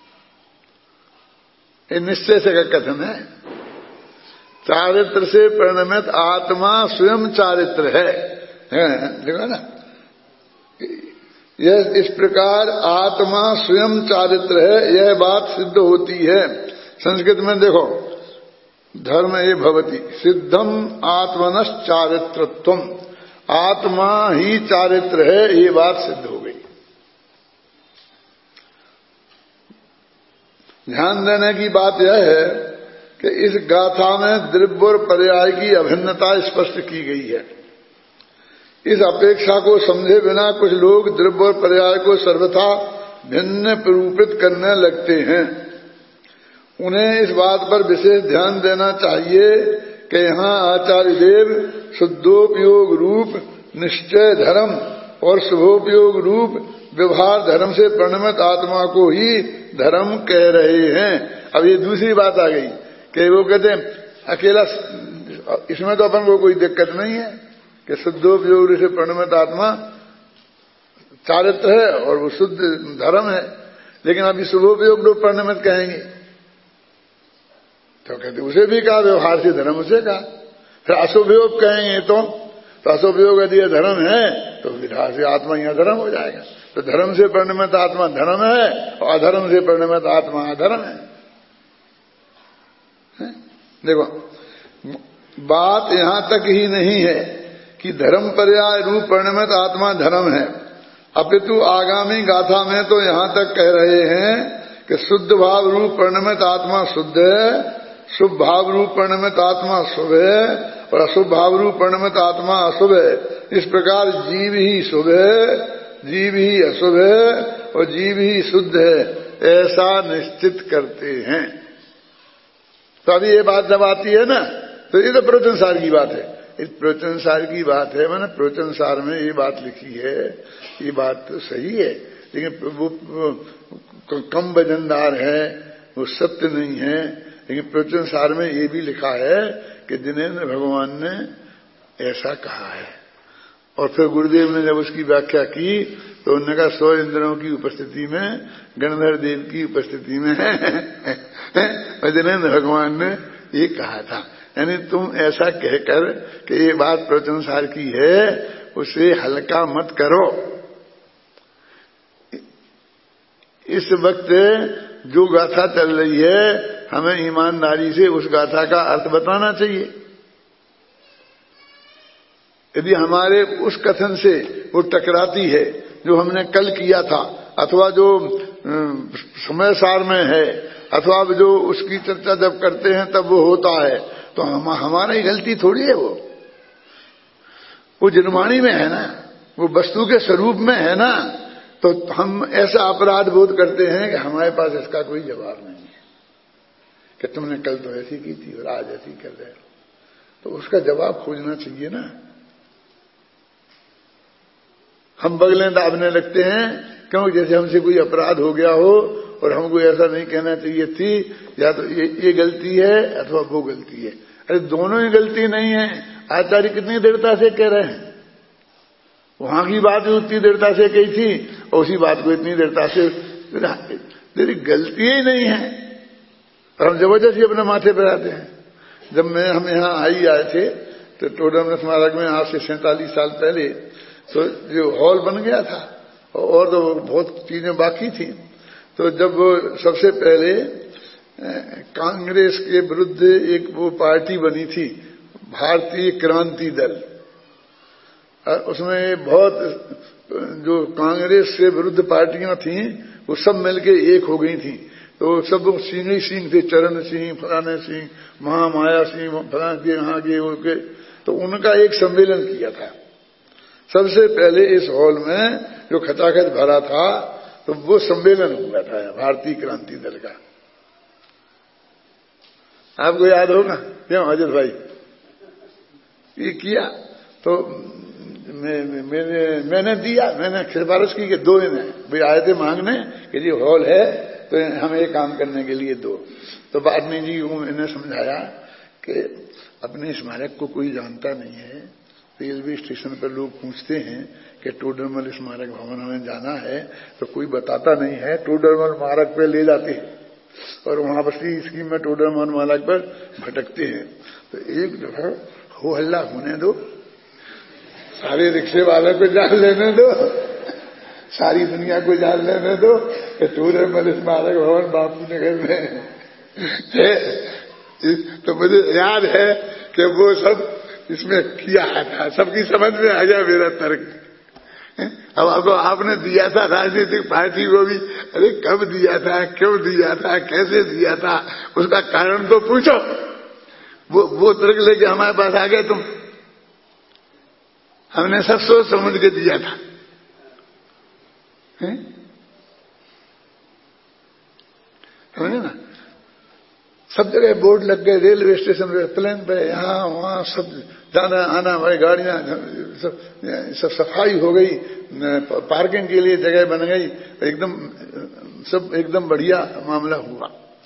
ये निश्चय से का कथन है। चारित्र से परिणमित आत्मा स्वयं चारित्र है, देखो ना। यह इस प्रकार आत्मा स्वयं चारित्र है, यह बात सिद्ध होती है। संस्कृत में देखो, धर्म ये भवति सिद्धम आत्मनश् चारित्रत्वम, आत्मा ही चारित्र है, ये बात सिद्ध हो गई। ध्यान देने की बात यह है कि इस गाथा में द्रव्य और पर्याय की अभिन्नता स्पष्ट की गई है। इस अपेक्षा को समझे बिना कुछ लोग द्रव्य और पर्याय को सर्वथा भिन्न प्ररूपित करने लगते हैं। उन्हें इस बात पर विशेष ध्यान देना चाहिए कि यहाँ आचार्य देव शुद्धोपयोग रूप निश्चय धर्म और शुभोपयोग रूप व्यवहार धर्म से परिणमित आत्मा को ही धर्म कह रहे हैं। अब ये दूसरी बात आ गई कि वो कहते हैं अकेला, इसमें तो अपन को कोई दिक्कत नहीं है कि शुद्धोपयोग से परिणमित आत्मा चारित्र है और वो शुद्ध धर्म है, लेकिन अभी शुभोपयोग रूप परिणमित कहेंगे तो कहते उसे भी कहा, व्यवहार से धर्म उसे कहा। फिर अशुभयोग कहेंगे तो, तो अशुभयोग यदि धर्म है तो विधान से आत्मा यहाँ धर्म हो जाएगा। तो धर्म से परिणमित आत्मा धर्म है और अधर्म से परिणमित आत्मा अधर्म है। देखो बात यहां तक ही नहीं है कि धर्म पर्याय रूप परिणमित आत्मा धर्म है, अपितु आगामी गाथा में तो यहां तक कह रहे हैं कि शुद्ध भाव रूप परिणमित आत्मा शुद्ध है, शुभ भाव रूप परिणमित आत्मा शुभ है और अशुभ भाव रूप परिणमित आत्मा अशुभ है। इस प्रकार जीव ही शुभ है, जीव ही अशुभ है और जीव ही शुद्ध है, ऐसा निश्चित करते हैं। तो अभी ये बात जब आती है ना, तो ये तो प्रवचनसार की बात है, इस प्रवचनसार की बात है। मैंने प्रवचनसार में ये बात लिखी है, ये बात तो सही है, लेकिन वो कम वजनदार है, वो सत्य नहीं है। लेकिन प्रवचनसार में ये भी लिखा है कि जिनेंद्र भगवान ने ऐसा कहा है। और फिर गुरुदेव ने जब उसकी व्याख्या की तो उन्होंने कहा सौ इंद्रियों की उपस्थिति में, गणधर देव की उपस्थिति में और जिनेंद्र भगवान ने ये कहा था। यानी तुम ऐसा कहकर कि ये बात प्रवचनसार की है, उसे हल्का मत करो। इस वक्त जो गाथा चल रही है, हमें ईमानदारी से उस गाथा का अर्थ बताना चाहिए। यदि हमारे उस कथन से वो टकराती है जो हमने कल किया था, अथवा जो समय सार में है, अथवा जो उसकी चर्चा जब करते हैं तब वो होता है, तो हम हमारी गलती थोड़ी है। वो वो जिनवाणी में है ना, वो वस्तु के स्वरूप में है ना, तो हम ऐसा अपराध बोध करते हैं कि हमारे पास इसका कोई जवाब नहीं है कि तुमने कल तो ऐसी की थी और आज ऐसी कर रहे हो। तो उसका जवाब खोजना चाहिए ना। हम बगलें दाबने लगते हैं क्योंकि जैसे हमसे कोई अपराध हो गया हो और हमको ऐसा नहीं कहना चाहिए थी, या तो ये, ये गलती है अथवा वो गलती है। अरे दोनों ही गलती नहीं है। आचार्य कितनी दृढ़ता से कह रहे हैं, वहां की बात उतनी दृढ़ता से कही थी और उसी बात को इतनी दृढ़ता से, तेरी गलती ही नहीं है और हम जबरदस्ती अपने माथे पर आते हैं। जब मैं हम यहाँ आई आए थे तो टोडरमल स्मारक में आज से सैंतालीस साल पहले, तो जो हॉल बन गया था और तो बहुत चीजें बाकी थी। तो जब सबसे पहले कांग्रेस के विरुद्ध एक वो पार्टी बनी थी, भारतीय क्रांति दल, उसमें बहुत जो कांग्रेस से विरुद्ध पार्टियां थीं वो सब मिलके एक हो गई थी। तो सब सिंह ही सिंह थे, चरण सिंह, फलाने सिंह, महामाया सिंह, फलाने के यहाँ के उनके, तो उनका एक सम्मेलन किया था सबसे पहले इस हॉल में जो खचाखच भरा था। तो वो सम्मेलन हुआ था भारतीय क्रांति दल का, आपको याद होगा क्यों अजय भाई? ये किया तो मैं, मैंने मैंने दिया, मैंने सिफारिश की कि दो इन्हें भाई आए थे मांगने कि ये हॉल है तो हमें ये काम करने के लिए दो। तो बाद में जी इन्हें समझाया कि अपने स्मारक को कोई जानता नहीं है। रेलवे स्टेशन पर लोग पूछते हैं कि टोडरमल स्मारक भवन में जाना है तो कोई बताता नहीं है, टोडरमल स्मारक पर ले जाते हैं और वहां पर स्कीम में टोडरमल स्मारक पर भटकते हैं। तो एक दफा हो हल्ला होने दो, सारे रिक्शे वालों को जान लेने दो, सारी दुनिया को जान लेने दो कि टोडरमल स्मारक भवन बापू नगर में है। तो मुझे याद है कि वो सब इसमें किया था, सबकी समझ में आ गया मेरा तर्क। अब आपको आपने दिया था राजनीतिक पार्टी को भी, अरे कब दिया था, क्यों दिया था, कैसे दिया था, उसका कारण तो पूछो। वो वो तर्क लेके हमारे पास आ गए तुम। हमने सब सोच समझ के दिया था। समझे ना? सब जगह बोर्ड लग गए, रेलवे स्टेशन पे, प्लेन पे, यहाँ वहाँ सब जाना आना, हमारी गाड़ियां सब सब सफाई हो गई, पार्किंग के लिए जगह बन गई, एकदम सब एकदम बढ़िया मामला हुआ।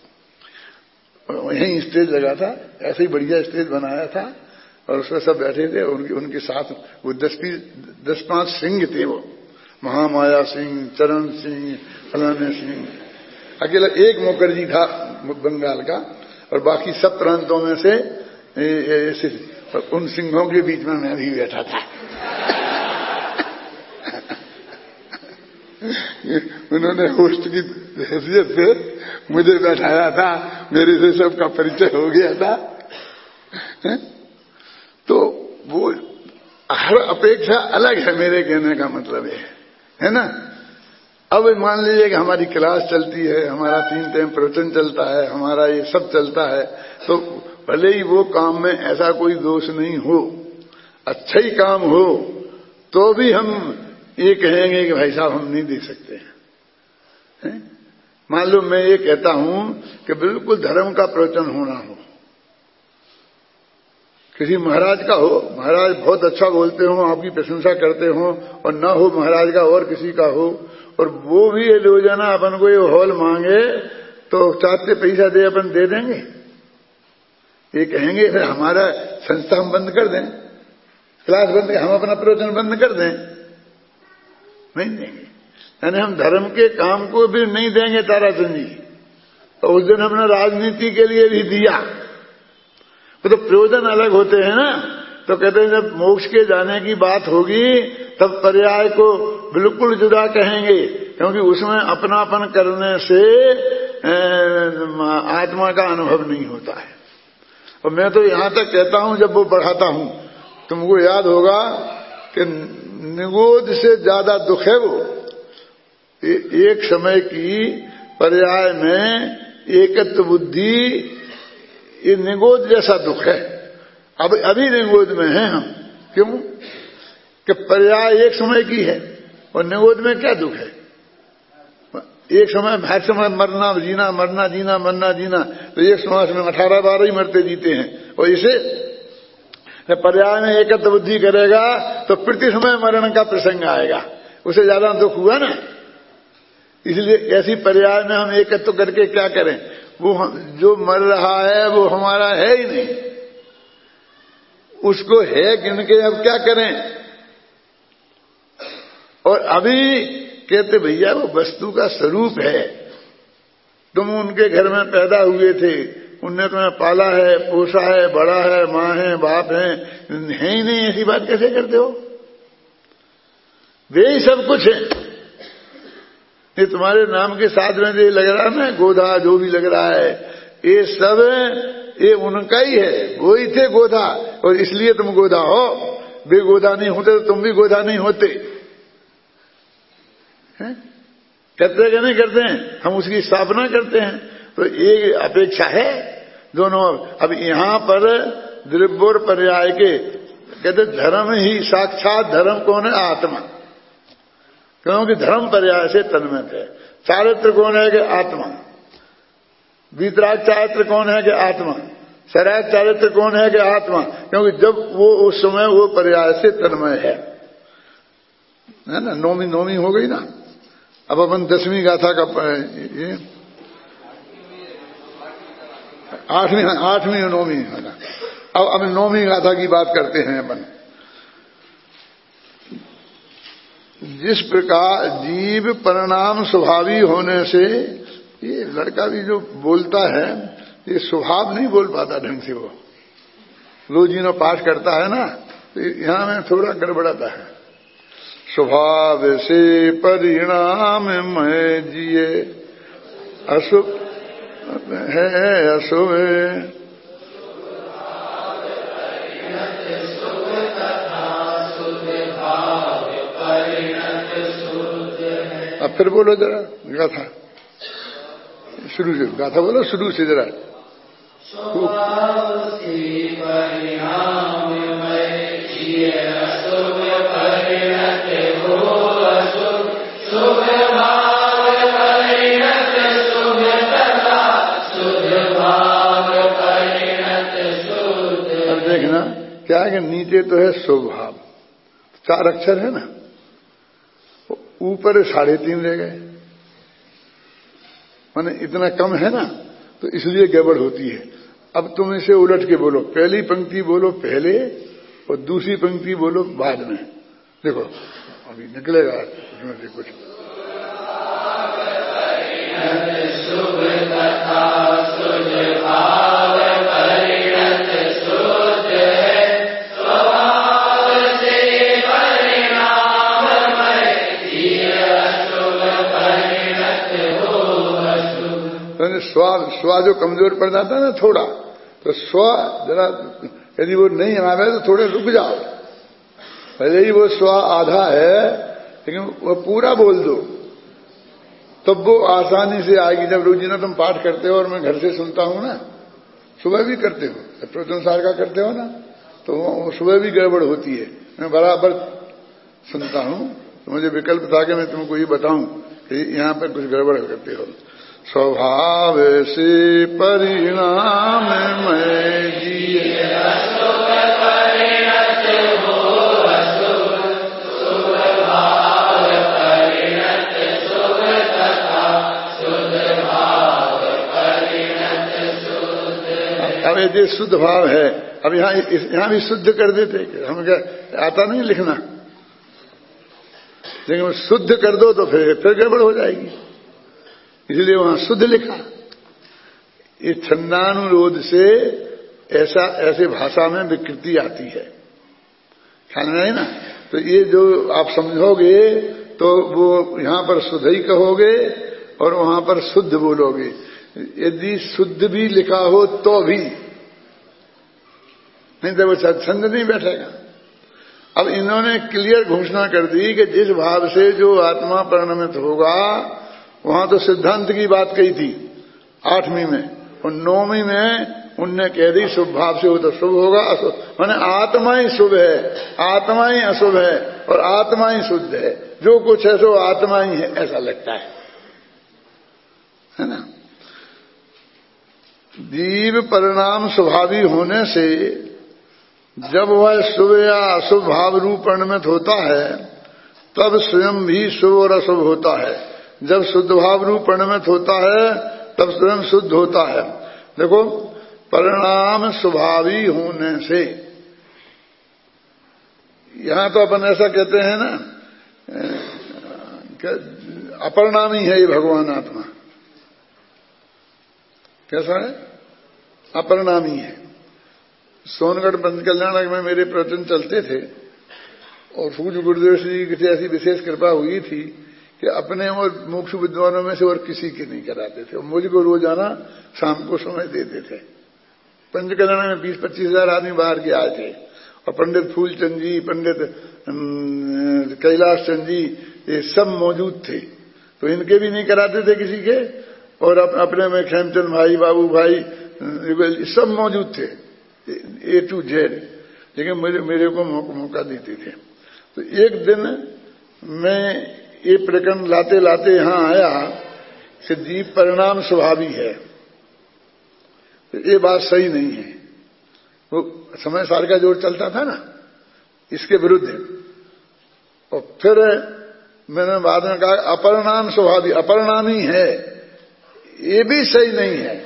यहीं स्टेज लगा था, ऐसे ही बढ़िया स्टेज बनाया था और उसमें सब बैठे थे। उनके उनके साथ वो दस दस पांच सिंह थे, वो महामाया सिंह, चरण सिंह, फलाने सिंह। अकेला एक मुखर्जी था बंगाल का और बाकी सब प्रांतों में से ऐसे। उन सिंहों के बीच में मैं भी बैठा था। उन्होंने होस्ट की हैसियत से मुझे बैठाया था, मेरे से सबका परिचय हो गया था। तो वो हर अपेक्षा अलग है, मेरे कहने का मतलब है है ना। अब मान लीजिए कि हमारी क्लास चलती है, हमारा तीन टाइम प्रवचन चलता है, हमारा ये सब चलता है, तो भले ही वो काम में ऐसा कोई दोष नहीं हो, अच्छा ही काम हो, तो भी हम ये कहेंगे कि भाई साहब हम नहीं दे सकते हैं। मान लो मैं ये कहता हूं कि बिल्कुल धर्म का प्रवचन होना हो, किसी महाराज का हो, महाराज बहुत अच्छा बोलते हो, आपकी प्रशंसा करते हो, और ना हो महाराज का और किसी का हो, और वो भी ये रोजाना अपन को ये हॉल मांगे तो चाहते पैसा दे अपन दे देंगे? ये कहेंगे फिर हमारा संस्था हम बंद कर दें, क्लास बंद, हम अपना प्रवचन बंद कर दें? नहीं देंगे। यानी हम धर्म के काम को भी नहीं देंगे ताराचंद जी। तो उस दिन हमने राजनीति के लिए भी दिया, तो प्रयोजन अलग होते हैं ना। तो कहते हैं जब मोक्ष के जाने की बात होगी तब पर्याय को बिल्कुल जुदा कहेंगे, क्योंकि उसमें अपनापन करने से आत्मा का अनुभव नहीं होता है। और मैं तो यहां तक कहता हूं, जब वो पढ़ाता हूं, तुमको याद होगा कि निगोद से ज्यादा दुख है वो एक समय की पर्याय में एकत्व बुद्धि, ये निगोद जैसा दुख है। अब अभी निगोद में हैं हम, क्यों कि पर्याय एक समय की है और निगोद में क्या दुख है? एक समय हर समय मरना जीना, मरना जीना, मरना जीना, तो एक समाज में अठारह बारह ही मरते जीते हैं। और इसे पर्याय में एकत्व बुद्धि करेगा तो प्रति समय मरण का प्रसंग आएगा, उसे ज्यादा दुख हुआ ना। इसलिए ऐसी पर्याय में हम एकत्व करके क्या करें? वो जो मर रहा है वो हमारा है ही नहीं, उसको है गिन के अब क्या करें? और अभी कहते भैया वो वस्तु का स्वरूप है, तुम उनके घर में पैदा हुए थे, उनने तुम्हें पाला है, पोसा है, बड़ा है, माँ है, बाप है, है ही नहीं, ऐसी बात कैसे करते हो? वे ही सब कुछ है। ये तुम्हारे नाम के साथ में जो लग रहा है ना, गोधा जो भी लग रहा है, ये सब ये उनका ही है, वो ही थे गोधा, और इसलिए तुम गोधा हो। वे गोधा नहीं होते तो तुम भी गोधा नहीं होते। हैं? करते क्या नहीं करते हैं? हम उसकी स्थापना करते हैं। तो ये अपेक्षा है दोनों। अब यहां पर द्रव्योर पर्याय के कहते धर्म ही साक्षात धर्म कौन है? आत्मा। क्योंकि धर्म पर्याय से तन्मय है। चारित्र कौन है? कि आत्मा। वीतराग चारित्र कौन है? कि आत्मा। सराग चारित्र कौन है? कि आत्मा। क्योंकि जब वो उस समय वो पर्याय से तन्मय है, है ना। नौवीं नौवीं हो गई ना। अब अपन दसवीं गाथा का ये आठवीं आठवीं नौवीं है ना। अब अब नौवीं गाथा की बात करते हैं अपन। जिस प्रकार जीव परिणाम स्वभावी होने से, ये लड़का भी जो बोलता है ये स्वभाव नहीं बोल पाता ढंग से। वो रोजीनो पाठ करता है ना, तो यहां में थोड़ा गड़बड़ाता है। स्वभाव से परिणाम में जिए अशुभ है अशुभ। अब फिर बोलो जरा गाथा शुरू से, गाथा बोलो शुरू से जरा। स्वभाव से परिणाम में जिए अशुभ परिणत हो अशुभ, शुभ भाव परिणत शुभ तथा शुभ भाव परिणत शुभ। अब देखना क्या है कि नीचे तो है स्वभाव, चार अक्षर है ना, ऊपर साढ़े तीन रह गए, माने इतना कम है ना, तो इसलिए गड़बड़ होती है। अब तुम इसे उलट के बोलो, पहली पंक्ति बोलो पहले और दूसरी पंक्ति बोलो बाद में। देखो अभी निकलेगा इसमें से कुछ। स्वा स्वा जो कमजोर पड़ जाता है ना थोड़ा, तो स्व जरा यदि वो नहीं आवे तो थोड़े रुक जाओ। पहले ही वो स्व आधा है, लेकिन वो पूरा बोल दो तब वो आसानी से आएगी। जब रोजीना तुम पाठ करते हो और मैं घर से सुनता हूं ना, सुबह भी करते हो, प्रवचन सार का करते हो ना, तो सुबह भी गड़बड़ होती है। मैं बराबर सुनता हूं, तो मुझे विकल्प था कि मैं तुमको ये बताऊं कि यहाँ पर कुछ गड़बड़ करते हो। स्वभाव से परिणाम में जिए अब ये शुद्ध भाव है। अब यहाँ यहाँ भी शुद्ध कर देते, हम क्या आता नहीं लिखना, लेकिन शुद्ध कर दो तो फिर फिर गड़बड़ हो जाएगी, इसलिए वहां शुद्ध लिखा। ये छंदानुरोध से ऐसा ऐसे भाषा में विकृति आती है, ख्याल में ना। तो ये जो आप समझोगे तो वो यहां पर शुद्ध ही कहोगे और वहां पर शुद्ध बोलोगे। यदि शुद्ध भी लिखा हो तो भी नहीं, तो वो छंद नहीं बैठेगा। अब इन्होंने क्लियर घोषणा कर दी कि जिस भाव से जो आत्मा परिणमित होगा, वहां तो सिद्धांत की बात कही थी आठवीं में, और नौवीं में उनने कह दी शुभ भाव से हो तो शुभ होगा, अशुभ माने आत्मा ही शुभ है, आत्मा ही अशुभ है और आत्मा ही शुद्ध है। जो कुछ है सो आत्मा ही है, ऐसा लगता है, है ना। जीव परिणाम स्वभावी होने से जब वह शुभ या अशुभ भाव रूप परिणमित होता है, तब स्वयं भी शुभ और अशुभ होता है। जब शुद्ध भाव रूप परिणमित होता है, तब स्वयं शुद्ध होता है। देखो, परिणाम स्वभावी होने से, यहां तो अपन ऐसा कहते हैं ना, अपरिणामी है ये भगवान आत्मा। कैसा है? अपरिणामी है। सोनगढ़ पंच कल्याण में मेरे प्रवचन चलते थे और पूज्य गुरुदेव श्री की ऐसी विशेष कृपा हुई थी कि अपने और मुमुक्षु विद्वानों में से और किसी के नहीं कराते थे, और मुझको रोजाना शाम को समय देते थे। पंच कल्याण में बीस पच्चीस हजार आदमी बाहर के आए थे, और पंडित फूलचंद जी, पंडित कैलाश चंद जी, ये सब मौजूद थे। तो इनके भी नहीं कराते थे किसी के, और अपने में खेमचंद भाई, बाबू भाई, सब मौजूद थे, ए टू जेड। लेकिन मेरे मेरे को मौका देते थे। तो एक दिन मैं ये प्रकरण लाते लाते यहां आया कि जीव परिणाम स्वभावी है, तो ये बात सही नहीं है। वो समय सार का जोर चलता था ना, इसके विरुद्ध है। और फिर मैंने बाद में कहा अपरिणाम स्वभावी, अपरिणामी है, ये भी सही नहीं है।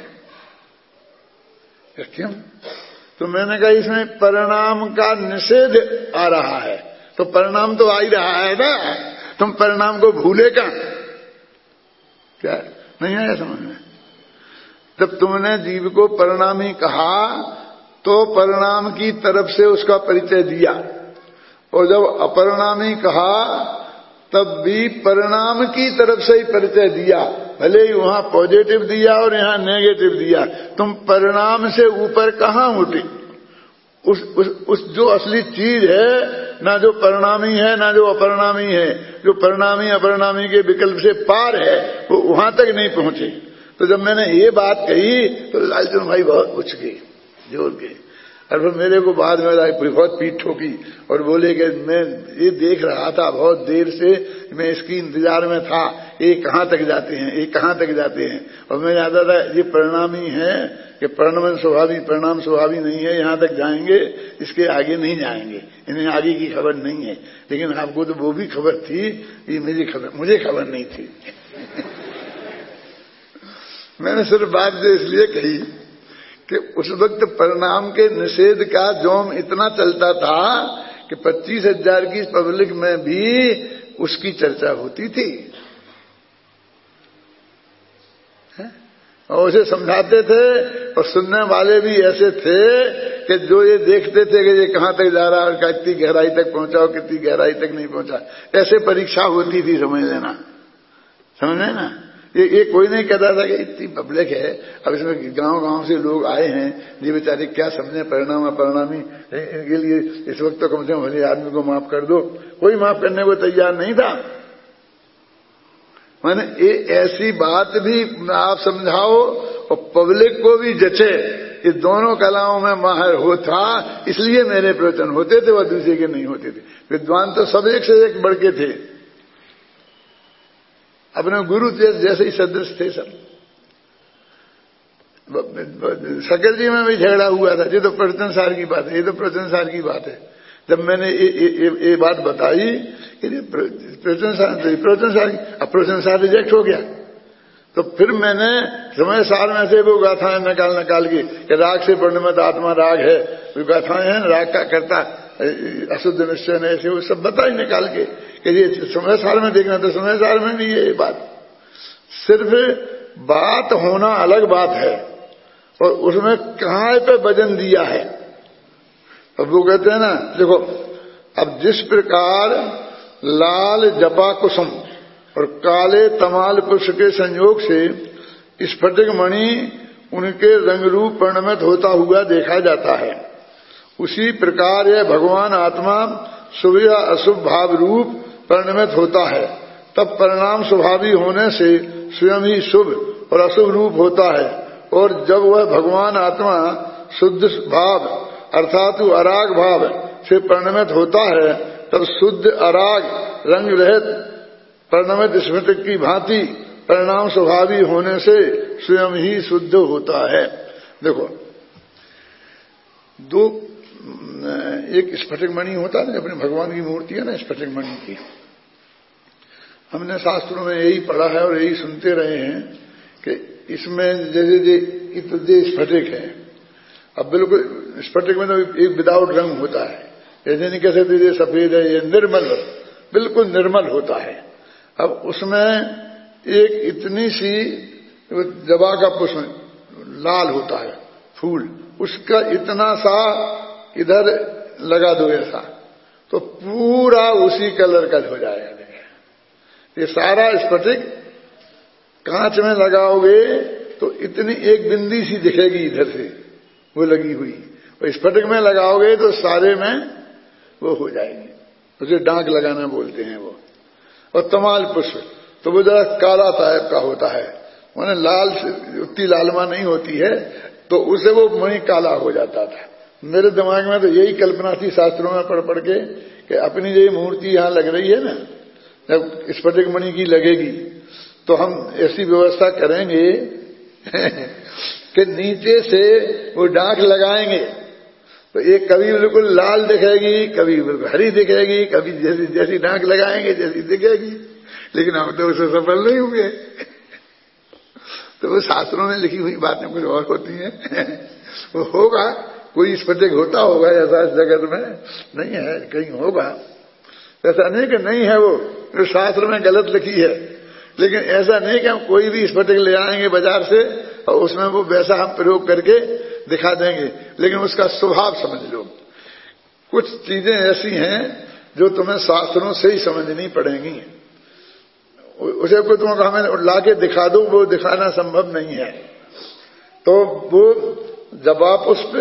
क्यों? तो मैंने कहा इसमें परिणाम का निषेध आ रहा है, तो परिणाम तो आ ही रहा है ना, तुम परिणाम को भूले क्या? क्या नहीं आया समझ में? जब तुमने जीव को परिणामी कहा तो परिणाम की तरफ से उसका परिचय दिया, और जब अपरिणामी कहा तब भी परिणाम की तरफ से ही परिचय दिया। भले ही वहां पॉजिटिव दिया और यहां नेगेटिव दिया, तुम परिणाम से ऊपर कहां उठे? उस, उस, उस जो असली चीज है, ना जो परिणामी है ना जो अपरिणामी है, जो परिणामी अपरिणामी के विकल्प से पार है, वो वहां तक नहीं पहुंचे। तो जब मैंने ये बात कही तो लालचंद भाई बहुत उछ गए, जोर गए। और फिर मेरे को बाद में बहुत पीठ ठोकी और बोले कि मैं ये देख रहा था बहुत देर से, मैं इसकी इंतजार में था, ये कहाँ तक जाते हैं, ये कहाँ तक जाते हैं। और मैं जानता था ये परिणामी है कि परिणाम स्वभावी परिणाम स्वभावी नहीं है, यहाँ तक जाएंगे, इसके आगे नहीं जाएंगे, इन्हें आगे की खबर नहीं है। लेकिन आपको तो वो भी खबर थी, ये मेरी खबर मुझे खबर नहीं थी। मैंने सिर्फ बात जो इसलिए कही कि उस वक्त परिणाम के निषेध का जोम इतना चलता था कि पच्चीस हजार की पब्लिक में भी उसकी चर्चा होती थी है? और उसे समझाते थे और सुनने वाले भी ऐसे थे कि जो ये देखते थे कि ये कहां तक जा रहा है, कितनी गहराई तक पहुंचा और कितनी गहराई तक नहीं पहुंचा। ऐसे परीक्षा होती थी, समझ लेना, समझ लेना। ये, ये कोई नहीं कहता था कि इतनी पब्लिक है, अब इसमें गांव गांव से लोग आए हैं, ये बेचारे क्या समझे परिणाम अपरिणामी, इनके लिए इस वक्त तो कम से कम भले आदमी को माफ कर दो। कोई माफ करने को तैयार नहीं था। माने ये ऐसी बात भी आप समझाओ और पब्लिक को भी जचे, ये दोनों कलाओं में माहिर हो था, इसलिए मेरे प्रवचन होते थे, वह दूसरे के नहीं होते थे। विद्वान तो सब एक से एक बढ़ के थे, अपने गुरु जैसे ही सदृश थे सब। शकर जी में भी झगड़ा हुआ था, ये तो प्रवचन सार की बात है, ये तो प्रवचन सार की बात है। जब मैंने ये, ये, ये बात बताई कि प्रवचन सार प्रवचन सार अब प्रवचन सार रिजेक्ट हो गया, तो फिर मैंने समय सार में से वो गाथाएं निकाल निकाल के कि राग से परिणमित आत्मा राग है, वो गाथाएं हैं राग का करता अशुद्ध निश्चय ऐसे, वो सब बताई निकाल के कि ये समय सार में देखना, तो समय सार में भी ये बात। सिर्फ बात होना अलग बात है और उसमें कहाँ पे वजन दिया है। अब वो कहते हैं ना, देखो अब जिस प्रकार लाल जपा कुसुम और काले तमाल पुष्प के संयोग से स्फटिक मणि उनके रंग रूप परिणमित होता हुआ देखा जाता है, उसी प्रकार यह भगवान आत्मा शुभ या अशुभ भाव रूप परिणमित होता है। तब परिणाम स्वभावी होने से स्वयं ही शुभ और अशुभ रूप होता है, और जब वह भगवान आत्मा शुद्ध भाव अर्थात अराग भाव से परिणमित होता है, तब शुद्ध अराग रंग रहित परिणमित स्फटिक की भांति परिणाम स्वभावी होने से स्वयं ही शुद्ध होता है। देखो, दो एक स्फटिक मणि होता है, अपने भगवान की मूर्ति है ना स्फटिक मणि की, हमने शास्त्रों में यही पढ़ा है और यही सुनते रहे हैं कि इसमें जैसे जे स्फटिक है, अब बिल्कुल स्फटिक में तो एक विदाउट रंग होता है, ऐसे नहीं कह सकते ये सफेद है, ये निर्मल, बिल्कुल निर्मल होता है। अब उसमें एक इतनी सी जबा का पुष्प लाल होता है फूल, उसका इतना सा इधर लगा दो ऐसा, तो पूरा उसी कलर का हो जाएगा। ये सारा स्फटिक कांच में लगाओगे तो इतनी एक बिंदी सी दिखेगी इधर से वो लगी हुई, और स्फटिक में लगाओगे तो सारे में वो हो जाएगी, उसे डांक लगाना बोलते हैं वो। और तमाल पुष्प तो वो जरा काला टाइप का होता है, माने लाल उतनी लालमा नहीं होती है, तो उसे वो मणि काला हो जाता था। मेरे दिमाग में तो यही कल्पना थी शास्त्रों में पढ़ पढ़ के कि अपनी जो मूर्ति यहां लग रही है ना, जब स्फटिक मणि की लगेगी तो हम ऐसी व्यवस्था करेंगे कि नीचे से वो डांक लगाएंगे, तो एक कभी बिल्कुल लाल दिखेगी, कभी बिल्कुल हरी दिखेगी, कभी जैसी जैसी डांक लगाएंगे जैसी दिखेगी, लेकिन हम तो उसे सफल नहीं हुए। तो वो शास्त्रों में लिखी हुई बातें कुछ और होती हैं। वो होगा, कोई स्फटिक होता होगा ऐसा इस जगत में, नहीं है कहीं होगा, ऐसा नहीं कि नहीं है, वो तो शास्त्र में गलत लिखी है। लेकिन ऐसा नहीं कि हम कोई भी स्फटिक ले आएंगे बाजार से और उसमें वो वैसा हम प्रयोग करके दिखा देंगे, लेकिन उसका स्वभाव समझ लो। कुछ चीजें ऐसी हैं जो तुम्हें शास्त्रों से ही समझनी पड़ेंगी, उसे कोई तुम्हें हमें लाके दिखा दो, वो दिखाना संभव नहीं है। तो वो जबा पुष्प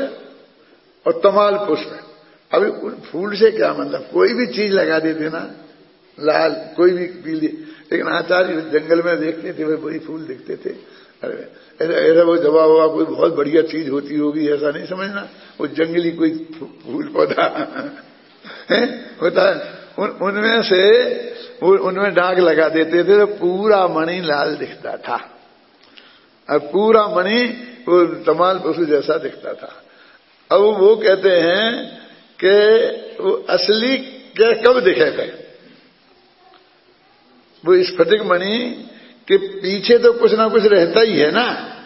और तमाल पुष्प, अभी फूल से क्या मतलब, कोई भी चीज लगा देते ना, लाल, कोई भी पीली। लेकिन आचार्य जंगल में देखते थे, वही वही फूल दिखते थे। अरे ऐसा वो दबा हुआ कोई बहुत बढ़िया चीज होती होगी ऐसा नहीं समझना, वो जंगली कोई फूल पौधा है होता है। उन, उनमें से उनमें डाग लगा देते थे तो पूरा मणि लाल दिखता था, और पूरा मणि वो तमाल पशु जैसा दिखता था। अब वो कहते हैं कि वो असली क्या कब दिखेगा? वो स्फटिक मणि के पीछे तो कुछ ना कुछ रहता ही है ना,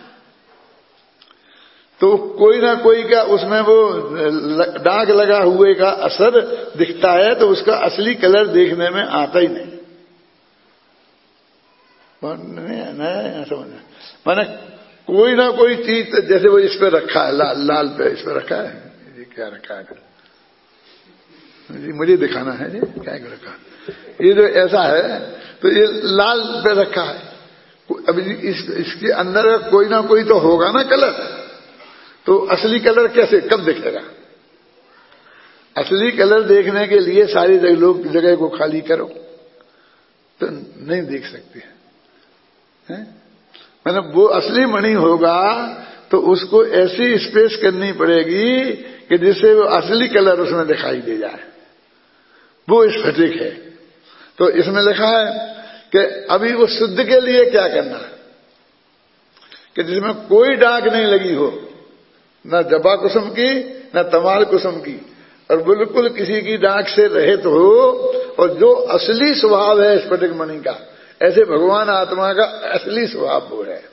तो कोई ना कोई का उसमें वो दाग लगा हुए का असर दिखता है, तो उसका असली कलर देखने में आता ही नहीं। नहीं समझना, माने कोई ना कोई चीज, जैसे वो इस पे रखा है, लाल लाल पे इस पे रखा है, ये क्या रखा है जी, मुझे दिखाना है जी क्या रखा, ये जो ऐसा है तो ये लाल पे रखा है। अभी इस, इसके अंदर कोई ना कोई तो होगा ना कलर, तो असली कलर कैसे कब दिखेगा? असली कलर देखने के लिए सारी लोग जगह को खाली करो तो नहीं देख सकते हैं। मतलब वो असली मणि होगा तो उसको ऐसी स्पेस करनी पड़ेगी कि जिससे वो असली कलर उसमें दिखाई दे जाए, वो स्फटिक है। तो इसमें लिखा है कि अभी वो शुद्ध के लिए क्या करना है कि जिसमें कोई दाग नहीं लगी हो, न जबा कुसुम की न तमाल कुसुम की, और बिल्कुल किसी की दाग से रहित हो, और जो असली स्वभाव है स्फटिक मणि का, ऐसे भगवान आत्मा का असली स्वभाव वो है।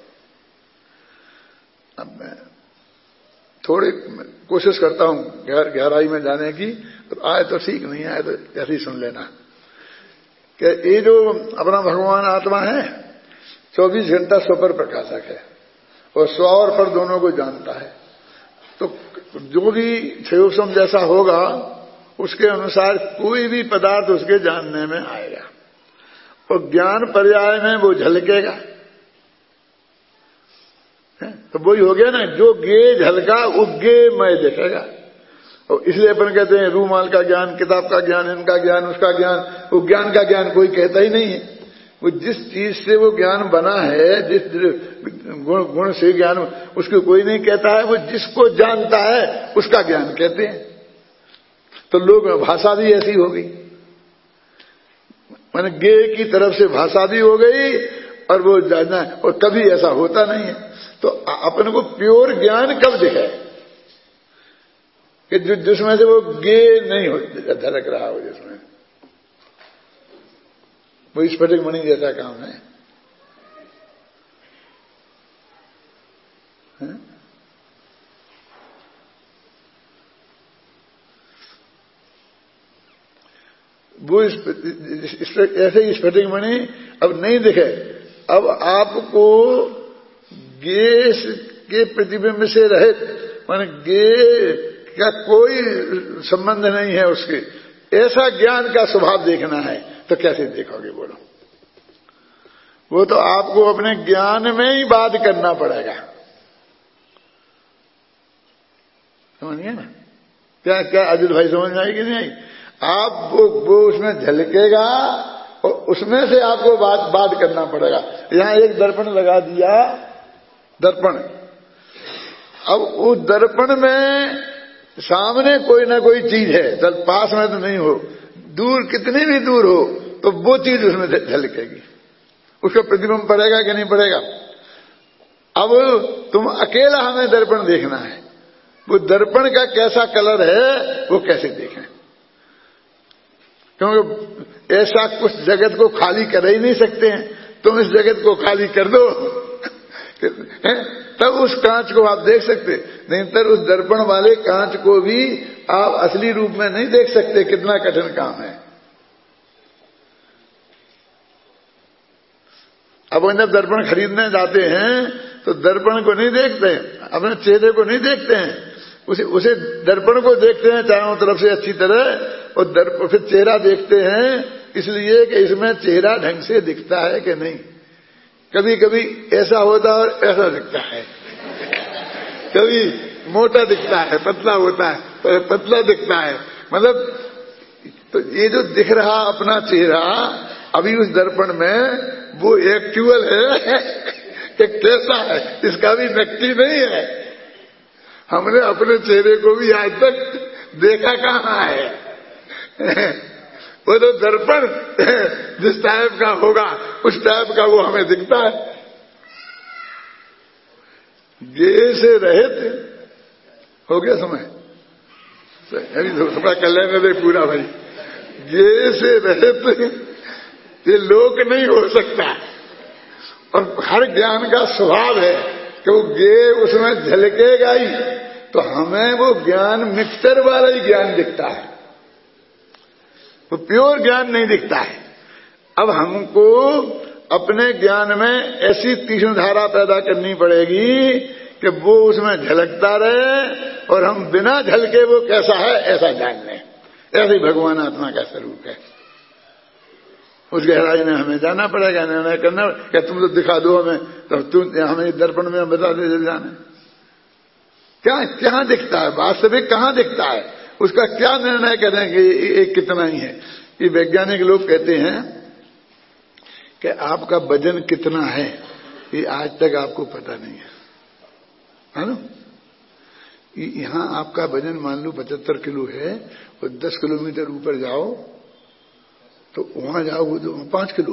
अब मैं थोड़ी कोशिश करता हूं गहराई में जाने की, तो आए तो ठीक, नहीं आए तो ऐसे ही सुन लेना कि ये जो अपना भगवान आत्मा है चौबीस घंटा स्वपर प्रकाशक है, और स्व और पर दोनों को जानता है। तो जो भी क्षयोपम जैसा होगा उसके अनुसार कोई भी पदार्थ उसके जानने में आएगा, और ज्ञान पर्याय में वो झलकेगा। तो वही हो गया ना, जो गे झलका वो गे मय दिखेगा। और इसलिए अपन कहते हैं रूमाल का ज्ञान, किताब का ज्ञान, इनका ज्ञान, उसका ज्ञान। वो ज्ञान का ज्ञान कोई कहता ही नहीं है। वो जिस चीज से वो ज्ञान बना है, जिस गुण गुण से ज्ञान, उसको कोई नहीं कहता है। वो जिसको जानता है उसका ज्ञान कहते हैं। तो लोग भाषा भी ऐसी हो गई, माने गे की तरफ से भाषा भी हो गई, और वो जानना, और कभी ऐसा होता नहीं है। तो अपन को प्योर ज्ञान कब दिखे कि जिसमें से वो गे नहीं हो, झलक रहा हो, जिसमें वो स्फटिक मणि जैसा काम है, है? वो ऐसे ही स्फटिक मणि अब नहीं दिखे। अब आपको गेस के प्रतिबिंब से रहित, माने गे का कोई संबंध नहीं है उसके, ऐसा ज्ञान का स्वभाव देखना है, तो कैसे देखोगे बोलो? वो तो आपको अपने ज्ञान में ही बात करना पड़ेगा, समझिए ना? क्या क्या अजित भाई समझ में आई कि नहीं आई? आप वो, वो उसमें झलकेगा और उसमें से आपको बात बात करना पड़ेगा। यहां एक दर्पण लगा दिया, दर्पण, अब उस दर्पण में सामने कोई ना कोई चीज है, चल पास में तो नहीं हो, दूर कितनी भी दूर हो, तो वो चीज उसमें झलकेगी, उसका प्रतिबिंब पड़ेगा कि नहीं पड़ेगा? अब तुम अकेला हमें दर्पण देखना है, वो दर्पण का कैसा कलर है वो कैसे देखें? क्योंकि ऐसा कुछ जगत को खाली कर ही नहीं सकते हैं। तुम इस जगत को खाली कर दो तब उस कांच को आप देख सकते, नहीं तो उस दर्पण वाले कांच को भी आप असली रूप में नहीं देख सकते। कितना कठिन काम है। अब जब दर्पण खरीदने जाते हैं तो दर्पण को नहीं देखते हैं, अपने चेहरे को नहीं देखते हैं, उसे उसे दर्पण को देखते हैं चारों तरफ से अच्छी तरह, और दर्पण फिर चेहरा देखते हैं, इसलिए कि इसमें चेहरा ढंग से दिखता है कि नहीं। कभी कभी ऐसा होता है और ऐसा दिखता है, कभी मोटा दिखता है, पतला होता है, पतला दिखता है, मतलब तो ये जो दिख रहा अपना चेहरा अभी उस दर्पण में, वो एक्चुअल है कि कैसा है, इसका भी नक्की नहीं है। हमने अपने चेहरे को भी आज तक देखा कहाँ है। वो तो दर्पण जिस टाइप का होगा उस टाइप का वो हमें दिखता है। जैसे रहित हो गया समय, अभी थोड़ा कल्याण में देख पूरा भाई, जैसे रहित ये लोक नहीं हो सकता। और हर ज्ञान का स्वभाव है कि वो गे उसमें झलकेगा ही, तो हमें वो ज्ञान मिक्सचर वाला ही ज्ञान दिखता है, वो प्योर ज्ञान नहीं दिखता है। अब हमको अपने ज्ञान में ऐसी तीक्ष्ण धारा पैदा करनी पड़ेगी कि वो उसमें झलकता रहे और हम बिना झलके वो कैसा है ऐसा जान लें। ऐसे ही भगवान आत्मा का स्वरूप है, उस गहराई में हमें जाना पड़ेगा, निर्णय करना। क्या तुम तो दिखा दो हमें, तो तुम हमें दर्पण में बता दे जाने क्या क्या दिखता है, वास्तविक कहाँ दिखता है, उसका क्या निर्णय करेंगे। ये कितना ही है। ये वैज्ञानिक लोग कहते हैं कि आपका वजन कितना है ये आज तक आपको पता नहीं है, है ना। यहां आपका वजन मान लो पचहत्तर किलो है, और दस किलोमीटर ऊपर जाओ तो वहां जाओगे तो पांच किलो।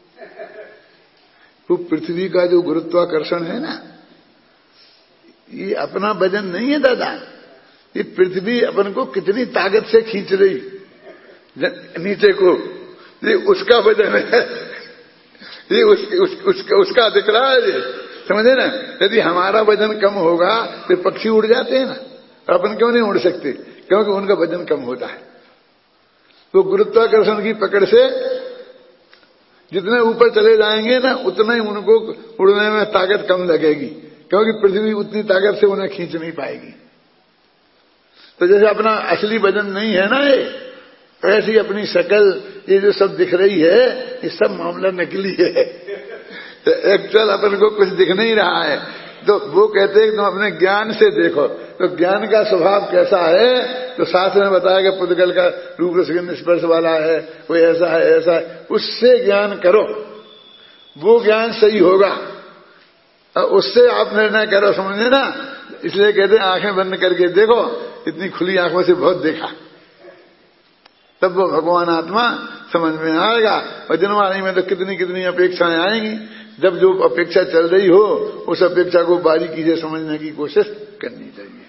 वो पृथ्वी का जो गुरुत्वाकर्षण है ना, ये अपना वजन नहीं है दादा। ये पृथ्वी अपन को कितनी ताकत से खींच रही नीचे को, ये उसका वजन है। ये उस, उस, उसका, उसका दिख रहा है ये, समझे ना। यदि हमारा वजन कम होगा तो पक्षी उड़ जाते हैं ना, अपन क्यों नहीं उड़ सकते, क्योंकि उनका वजन कम होता है। तो गुरुत्वाकर्षण की पकड़ से जितने ऊपर चले जाएंगे ना, उतना ही उनको उड़ने में ताकत कम लगेगी, क्योंकि पृथ्वी उतनी ताकत से उन्हें खींच नहीं पाएगी। तो जैसे अपना असली वजन नहीं है ना ये, ऐसी अपनी शकल ये जो सब दिख रही है, ये सब मामला नकली है। तो एक्चुअल अपन को कुछ दिख नहीं रहा है। तो वो कहते हैं कि तुम अपने ज्ञान से देखो, तो ज्ञान का स्वभाव कैसा है। तो शास्त्र में बताया कि पुद्गल का रूप रसगंध स्पर्श वाला है, वो ऐसा है ऐसा है, उससे ज्ञान करो, वो ज्ञान सही होगा, उससे आप निर्णय करो, समझे ना। इसलिए कहते हैं आंखें बंद करके देखो, इतनी खुली आंखों से बहुत देखा, तब वो भगवान आत्मा समझ में आएगा। वजनवाणी में तो कितनी कितनी अपेक्षाएं आएंगी। जब जो अपेक्षा चल रही हो, उस अपेक्षा को बारीकी से समझने की कोशिश करनी चाहिए।